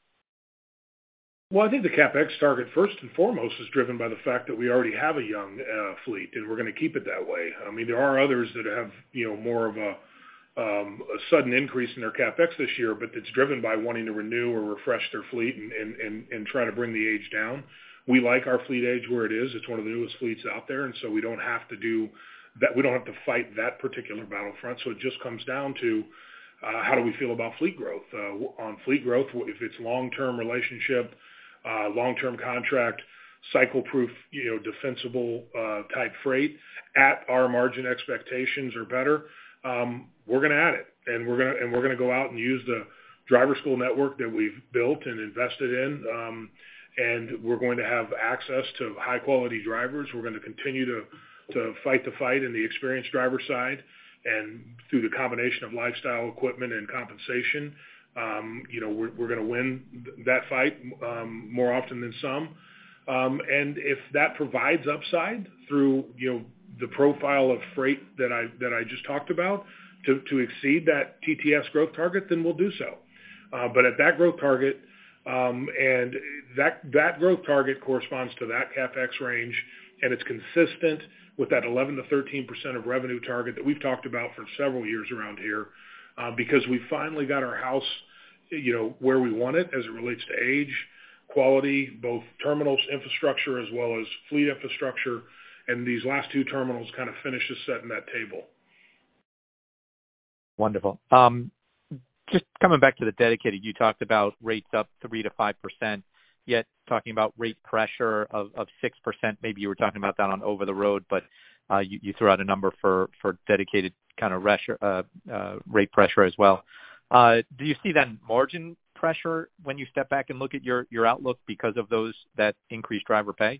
Well, I think the CapEx target, first and foremost, is driven by the fact that we already have a young uh, fleet, and we're going to keep it that way. I mean, there are others that have, you know, more of a, um, a sudden increase in their CapEx this year, but it's driven by wanting to renew or refresh their fleet and, and, and, and try to bring the age down. We like our fleet age where it is. It's one of the newest fleets out there, and so we don't have to do that. We don't have to fight that particular battlefront. So it just comes down to uh, how do we feel about fleet growth? Uh, on fleet growth, if it's long-term relationship, Uh, long-term contract, cycle-proof, you know, defensible uh, type freight at our margin expectations or better, um, we're going to add it, and we're going to and we're going to go out and use the driver school network that we've built and invested in, um, and we're going to have access to high-quality drivers. We're going to continue to to fight the fight in the experienced driver side, and through the combination of lifestyle, equipment, and compensation. Um, you know, we're, we're going to win that fight um, more often than some. Um, and if that provides upside through, you know, the profile of freight that I that I just talked about to, to exceed that T T S growth target, then we'll do so. Uh, but at that growth target, Um, and that that growth target corresponds to that CapEx range, and it's consistent with that eleven to thirteen percent of revenue target that we've talked about for several years around here, uh, because we finally got our house, you know, where we want it as it relates to age, quality, both terminals infrastructure as well as fleet infrastructure, and these last two terminals kind of finish us setting that table. Wonderful. Um, just coming back to the dedicated, you talked about rates up three to five percent, yet talking about rate pressure of, of six percent. Maybe you were talking about that on over the road, but uh, you, you threw out a number for, for dedicated kind of resher, uh, uh, rate pressure as well. Uh, do you see that margin pressure when you step back and look at your, your outlook because of those that increased driver pay?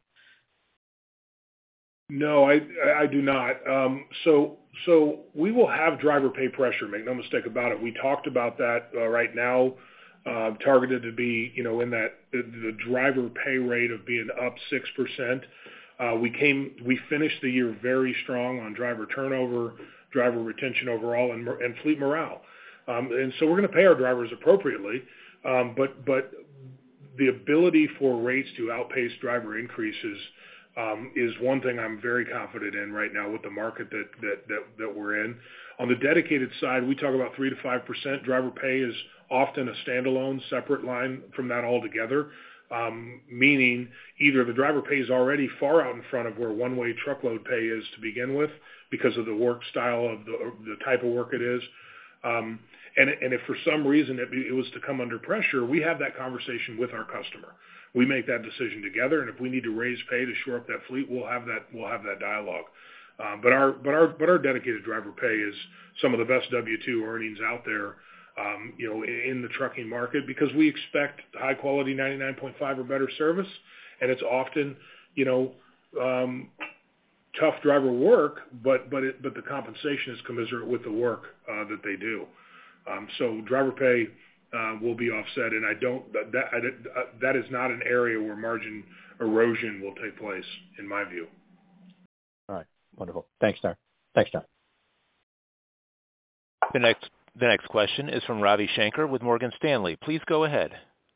No, I I do not. Um, so so we will have driver pay pressure. Make no mistake about it. We talked about that uh, right now, uh, targeted to be you know in that the, the driver pay rate of being up six percent. Uh, we came we finished the year very strong on driver turnover, driver retention overall, and and fleet morale. Um, and so we're going to pay our drivers appropriately, um, but but the ability for rates to outpace driver increases um, is one thing I'm very confident in right now with the market that, that that that we're in. On the dedicated side, we talk about three to five percent. Driver pay is often a standalone, separate line from that altogether, um, meaning either the driver pay is already far out in front of where one-way truckload pay is to begin with because of the work style of the the type of work it is. Um, and, and if for some reason it, it was to come under pressure, we have that conversation with our customer. We make that decision together, and if we need to raise pay to shore up that fleet, we'll have that we'll have that dialogue. Uh, but our but our but our dedicated driver pay is some of the best W two earnings out there, um, you know, in, in the trucking market because we expect high quality ninety-nine point five or better service, and it's often, you know. Um, tough driver work, but but it, but the compensation is commensurate with the work uh, that they do. Um, so driver pay uh, will be offset, and I don't that that, I, that is not an area where margin erosion will take place, in my view. All right, wonderful. Thanks, John. Thanks, John. The next the next question is from Ravi Shanker with Morgan Stanley. Please go ahead.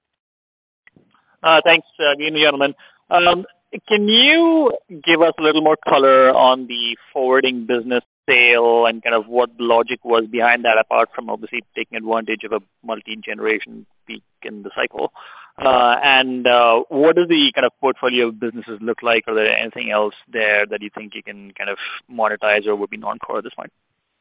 Uh, thanks, uh, gentlemen. Um, Can you give us a little more color on the forwarding business sale and kind of what the logic was behind that, apart from obviously taking advantage of a multi-generation peak in the cycle? Uh, and uh, what does the kind of portfolio of businesses look like? Are there anything else there that you think you can kind of monetize or would be non-core at this point?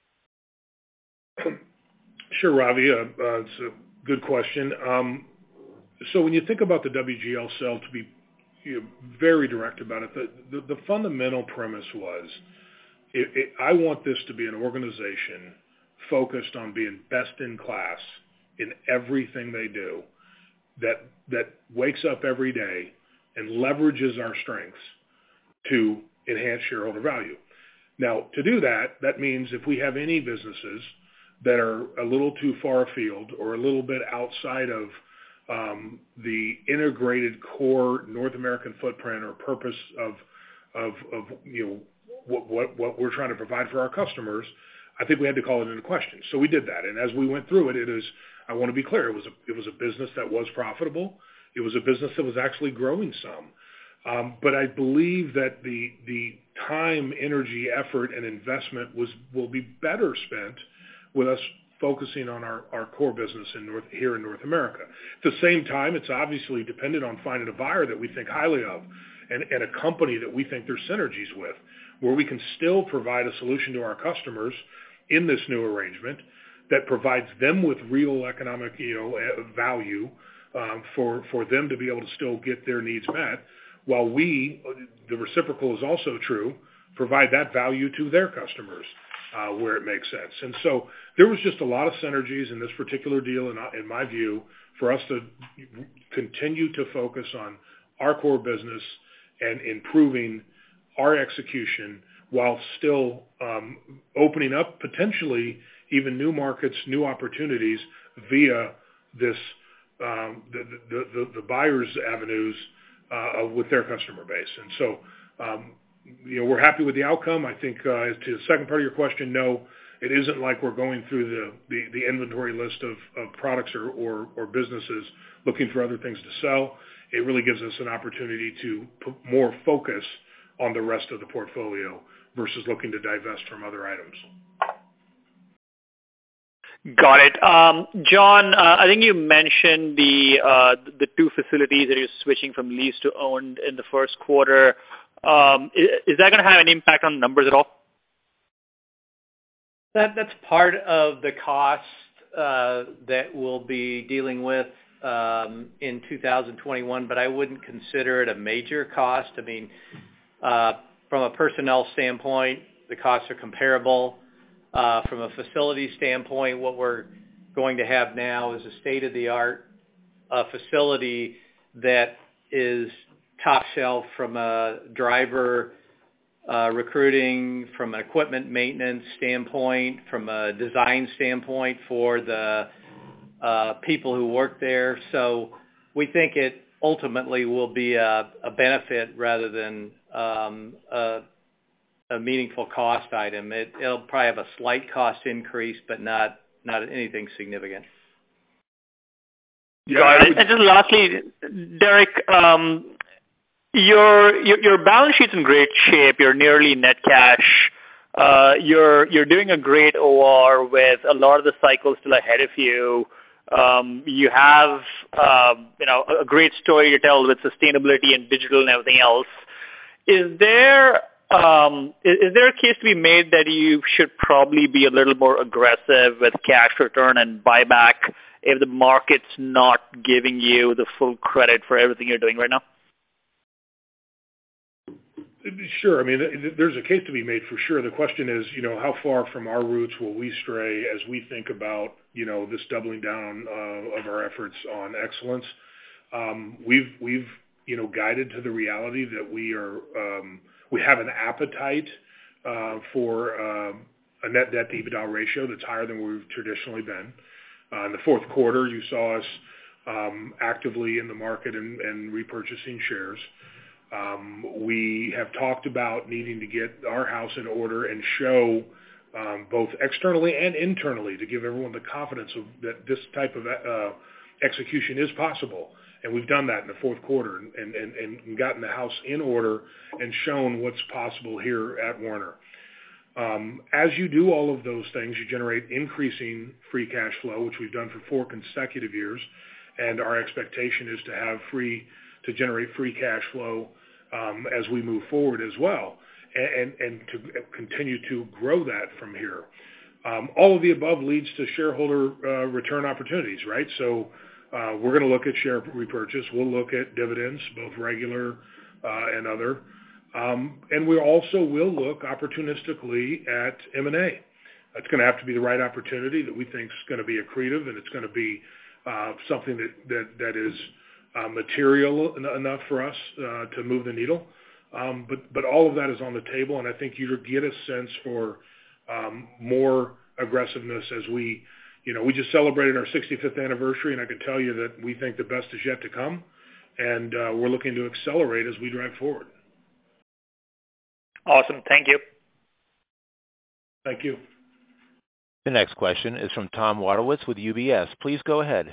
Sure, Ravi. Uh, uh, it's a good question. Um, so when you think about the W G L sale, to be you know, very direct about it, the, the, the fundamental premise was it, it, I want this to be an organization focused on being best in class in everything they do, that that wakes up every day and leverages our strengths to enhance shareholder value. Now, to do that, that means if we have any businesses that are a little too far afield or a little bit outside of Um, the integrated core North American footprint or purpose of, of, of you know, what, what, what we're trying to provide for our customers, I think we had to call it into question. So we did that. And as we went through it, it is, I want to be clear, it was a, it was a business that was profitable. It was a business that was actually growing some. Um, but I believe that the, the time, energy, effort, and investment was, will be better spent with us focusing on our, our core business in North, here in North America. At the same time, it's obviously dependent on finding a buyer that we think highly of and, and a company that we think there's synergies with, where we can still provide a solution to our customers in this new arrangement that provides them with real economic, you know, value um, for, for them to be able to still get their needs met, while we, the reciprocal is also true, provide that value to their customers. Uh, where it makes sense. And so there was just a lot of synergies in this particular deal, in, in my view, for us to continue to focus on our core business and improving our execution while still um, opening up potentially even new markets, new opportunities via this um, the, the, the, the buyer's avenues uh, with their customer base. And so um, you know, we're happy with the outcome. I think uh, as to the second part of your question, no, it isn't like we're going through the, the, the inventory list of, of products or, or, or businesses looking for other things to sell. It really gives us an opportunity to put more focus on the rest of the portfolio versus looking to divest from other items. Got it. Um, John, uh, I think you mentioned the uh, the two facilities that you're switching from lease to owned in the first quarter. Um, is, is that going to have an impact on numbers at all? That that's part of the cost uh, that we'll be dealing with um, in two thousand twenty-one, but I wouldn't consider it a major cost. I mean, uh, from a personnel standpoint, the costs are comparable. Uh, from a facility standpoint, what we're going to have now is a state-of-the-art uh, facility that is top shelf from a driver uh, recruiting, from an equipment maintenance standpoint, from a design standpoint for the uh, people who work there. So we think it ultimately will be a, a benefit rather than um, a a meaningful cost item. It, it'll probably have a slight cost increase, but not not anything significant. Yeah, and just lastly, Derek, um, your, your your balance sheet's in great shape. You're nearly net cash. Uh, you're you're doing a great O R with a lot of the cycles still ahead of you. Um, you have um, you know a great story to tell with sustainability and digital and everything else. Is there Um, is, is there a case to be made that you should probably be a little more aggressive with cash return and buyback if the market's not giving you the full credit for everything you're doing right now? Sure. I mean, there's a case to be made for sure. The question is, you know, how far from our roots will we stray as we think about, you know, this doubling down uh, of our efforts on excellence? Um, we've, we've, you know, guided to the reality that we are, um, we have an appetite uh, for uh, a net debt to EBITDA ratio that's higher than we've traditionally been. Uh, in the fourth quarter, you saw us um, actively in the market and, and repurchasing shares. Um, we have talked about needing to get our house in order and show um, both externally and internally to give everyone the confidence of, that this type of uh, execution is possible. And we've done that in the fourth quarter and, and, and gotten the house in order and shown what's possible here at Werner. Um, as you do all of those things, you generate increasing free cash flow, which we've done for four consecutive years. And our expectation is to have free, to generate free cash flow um, as we move forward as well, and, and to continue to grow that from here. Um, all of the above leads to shareholder uh, return opportunities, right? So uh, we're going to look at share repurchase. We'll look at dividends, both regular uh, and other. Um, and we also will look opportunistically at M and A. It's going to have to be the right opportunity that we think is going to be accretive, and it's going to be uh, something that, that, that is uh, material en- enough for us uh, to move the needle. Um, but, but all of that is on the table, and I think you get a sense for um, more aggressiveness as we, you know, we just celebrated our sixty-fifth anniversary, and I can tell you that we think the best is yet to come, and uh, we're looking to accelerate as we drive forward. Awesome. Thank you. Thank you. The next question is from Tom Wadewitz with U B S. Please go ahead.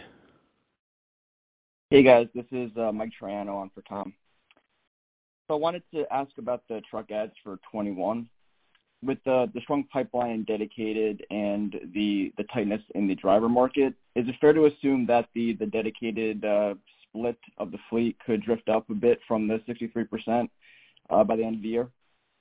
Hey, guys. This is uh, Mike Triano on for Tom. So I wanted to ask about the truck ads for twenty-one. With the, the strong pipeline and dedicated and the, the tightness in the driver market, is it fair to assume that the, the dedicated uh, split of the fleet could drift up a bit from the sixty-three percent uh, by the end of the year?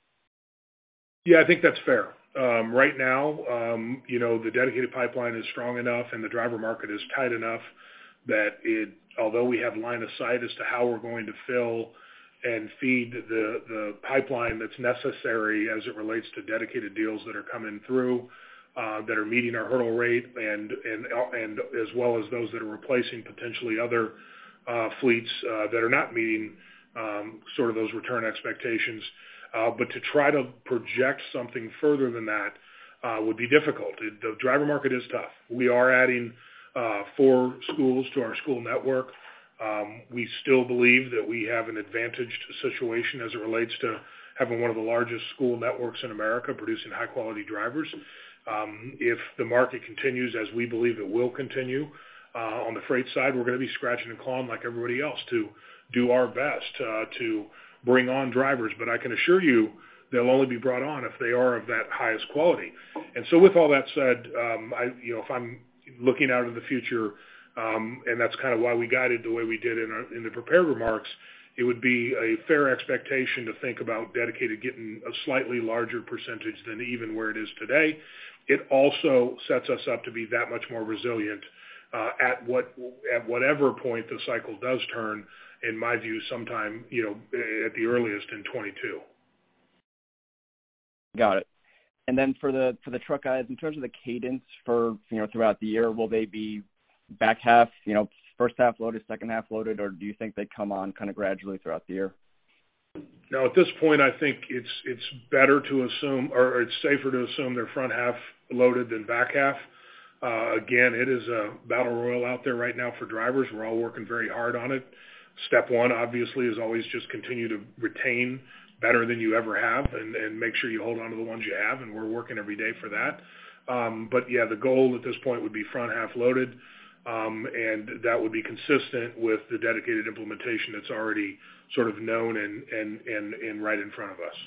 Yeah, I think that's fair. Um, right now, um, you know, the dedicated pipeline is strong enough and the driver market is tight enough that it, although we have line of sight as to how we're going to fill and feed the, the pipeline that's necessary as it relates to dedicated deals that are coming through, uh, that are meeting our hurdle rate and, and, and as well as those that are replacing potentially other uh, fleets uh, that are not meeting um, sort of those return expectations. Uh, but to try to project something further than that uh, would be difficult. It, the driver market is tough. We are adding uh, four schools to our school network. Um, we still believe that we have an advantaged situation as it relates to having one of the largest school networks in America producing high-quality drivers. Um, if the market continues as we believe it will continue uh, on the freight side, we're going to be scratching and clawing like everybody else to do our best uh, to bring on drivers. But I can assure you they'll only be brought on if they are of that highest quality. And so with all that said, um, I, you know, if I'm looking out in the future, um, and that's kind of why we guided the way we did in, our, in the prepared remarks, it would be a fair expectation to think about dedicated getting a slightly larger percentage than even where it is today. It also sets us up to be that much more resilient uh, at what at whatever point the cycle does turn, in my view, sometime, you know, at the earliest in twenty-two. Got it. And then for the for the truck guys, in terms of the cadence for, you know, throughout the year, will they be back half, you know, first half loaded, second half loaded, or do you think they come on kind of gradually throughout the year? Now, at this point, I think it's it's better to assume, or it's safer to assume they're front half loaded than back half. Uh, again, it is a battle royal out there right now for drivers. We're all working very hard on it. Step one, obviously, is always just continue to retain better than you ever have and, and make sure you hold on to the ones you have, and we're working every day for that. Um, but, yeah, the goal at this point would be front half loaded, um, and that would be consistent with the dedicated implementation that's already sort of known and, and, and, and right in front of us.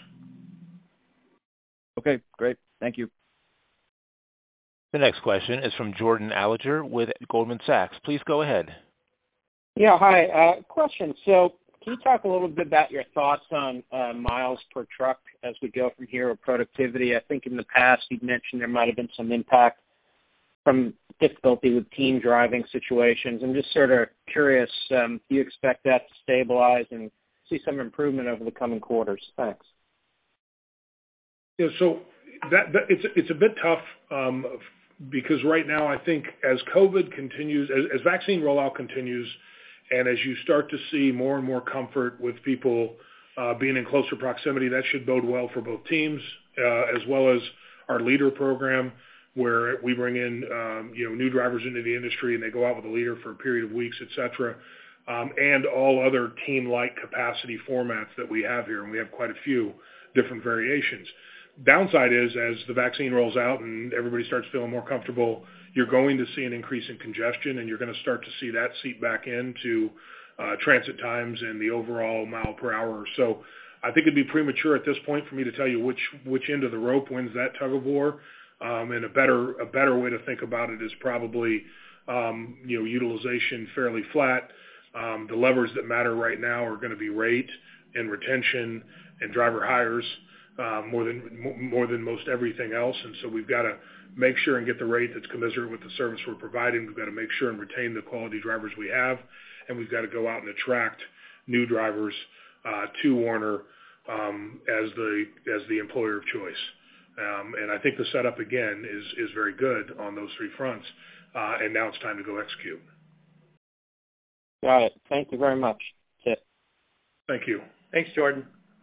Okay, great. Thank you. The next question is from Jordan Alliger with Goldman Sachs. Please go ahead. Yeah, hi. Uh, question. So can you talk a little bit about your thoughts on uh, miles per truck as we go from here, or productivity? I think in the past you'd mentioned there might have been some impact from difficulty with team driving situations. I'm just sort of curious, um, do you expect that to stabilize and see some improvement over the coming quarters? Thanks. Yeah, so that, that it's it's a bit tough um, because right now I think as COVID continues, as, as vaccine rollout continues, and as you start to see more and more comfort with people uh, being in closer proximity, that should bode well for both teams, uh, as well as our leader program, where we bring in um, you know new drivers into the industry and they go out with a leader for a period of weeks, et cetera, um, and all other team-like capacity formats that we have here, and we have quite a few different variations. Downside is, as the vaccine rolls out and everybody starts feeling more comfortable, you're going to see an increase in congestion, and you're going to start to see that seep back into uh, transit times and the overall mile per hour. So I think it'd be premature at this point for me to tell you which which end of the rope wins that tug of war. Um, and a better a better way to think about it is probably um, you know utilization fairly flat. Um, the levers that matter right now are going to be rate and retention and driver hires. Uh, more than more than most everything else, and so we've got to make sure and get the rate that's commensurate with the service we're providing. We've got to make sure and retain the quality drivers we have, and we've got to go out and attract new drivers uh, to Werner um, as the as the employer of choice. Um, and I think the setup again is is very good on those three fronts. Uh, and now it's time to go execute. Got it. Thank you very much. That's it. Thank you. Thanks, Jordan.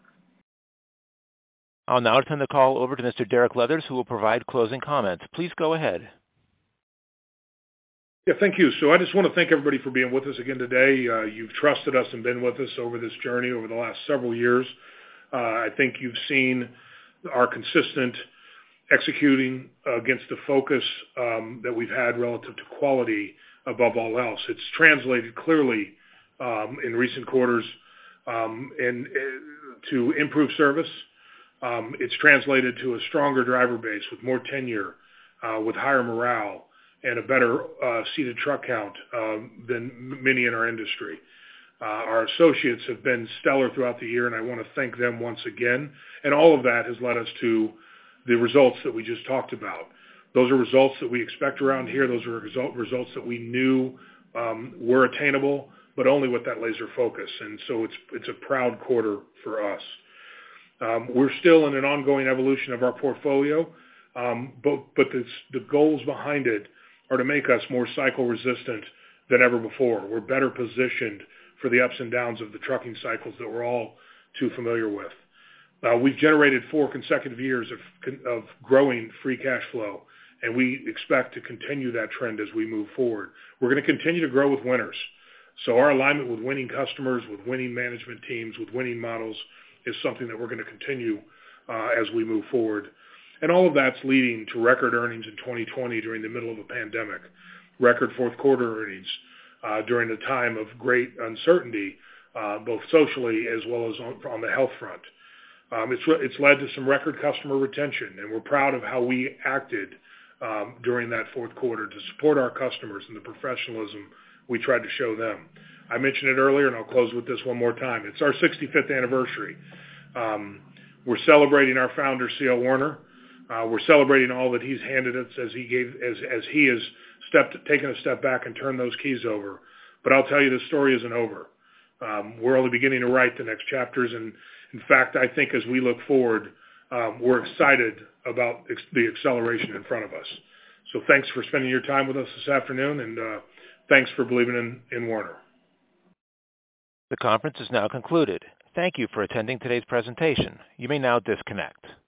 I'll now turn the call over to Mister Derek Leathers, who will provide closing comments. Please go ahead. Yeah, thank you. So I just want to thank everybody for being with us again today. Uh, you've trusted us and been with us over this journey over the last several years. Uh, I think you've seen our consistent executing against the focus um, that we've had relative to quality above all else. It's translated clearly um, in recent quarters um, and uh, to improve service. Um, it's translated to a stronger driver base with more tenure, uh, with higher morale, and a better uh, seated truck count um, than many in our industry. Uh, our associates have been stellar throughout the year, and I want to thank them once again. And all of that has led us to the results that we just talked about. Those are results that we expect around here. Those are result, results that we knew um, were attainable, but only with that laser focus. And so it's it's a proud quarter for us. Um, we're still in an ongoing evolution of our portfolio, um, but, but this, the goals behind it are to make us more cycle resistant than ever before. We're better positioned for the ups and downs of the trucking cycles that we're all too familiar with. Uh, we've generated four consecutive years of, of growing free cash flow, and we expect to continue that trend as we move forward. We're going to continue to grow with winners. So our alignment with winning customers, with winning management teams, with winning models is something that we're going to continue uh, as we move forward. And all of that's leading to record earnings in twenty twenty during the middle of a pandemic, record fourth quarter earnings uh, during a time of great uncertainty, uh, both socially as well as on, on the health front. Um, it's, it's led to some record customer retention, and we're proud of how we acted um, during that fourth quarter to support our customers and the professionalism we tried to show them. I mentioned it earlier, and I'll close with this one more time. It's our sixty-fifth anniversary. Um, we're celebrating our founder, C L Werner. Uh, we're celebrating all that he's handed us as he gave, as, as he has stepped, taken a step back and turned those keys over. But I'll tell you, the story isn't over. Um, we're only beginning to write the next chapters, and in fact, I think as we look forward, um, we're excited about ex- the acceleration in front of us. So thanks for spending your time with us this afternoon, and uh, thanks for believing in, in Werner. The conference is now concluded. Thank you for attending today's presentation. You may now disconnect.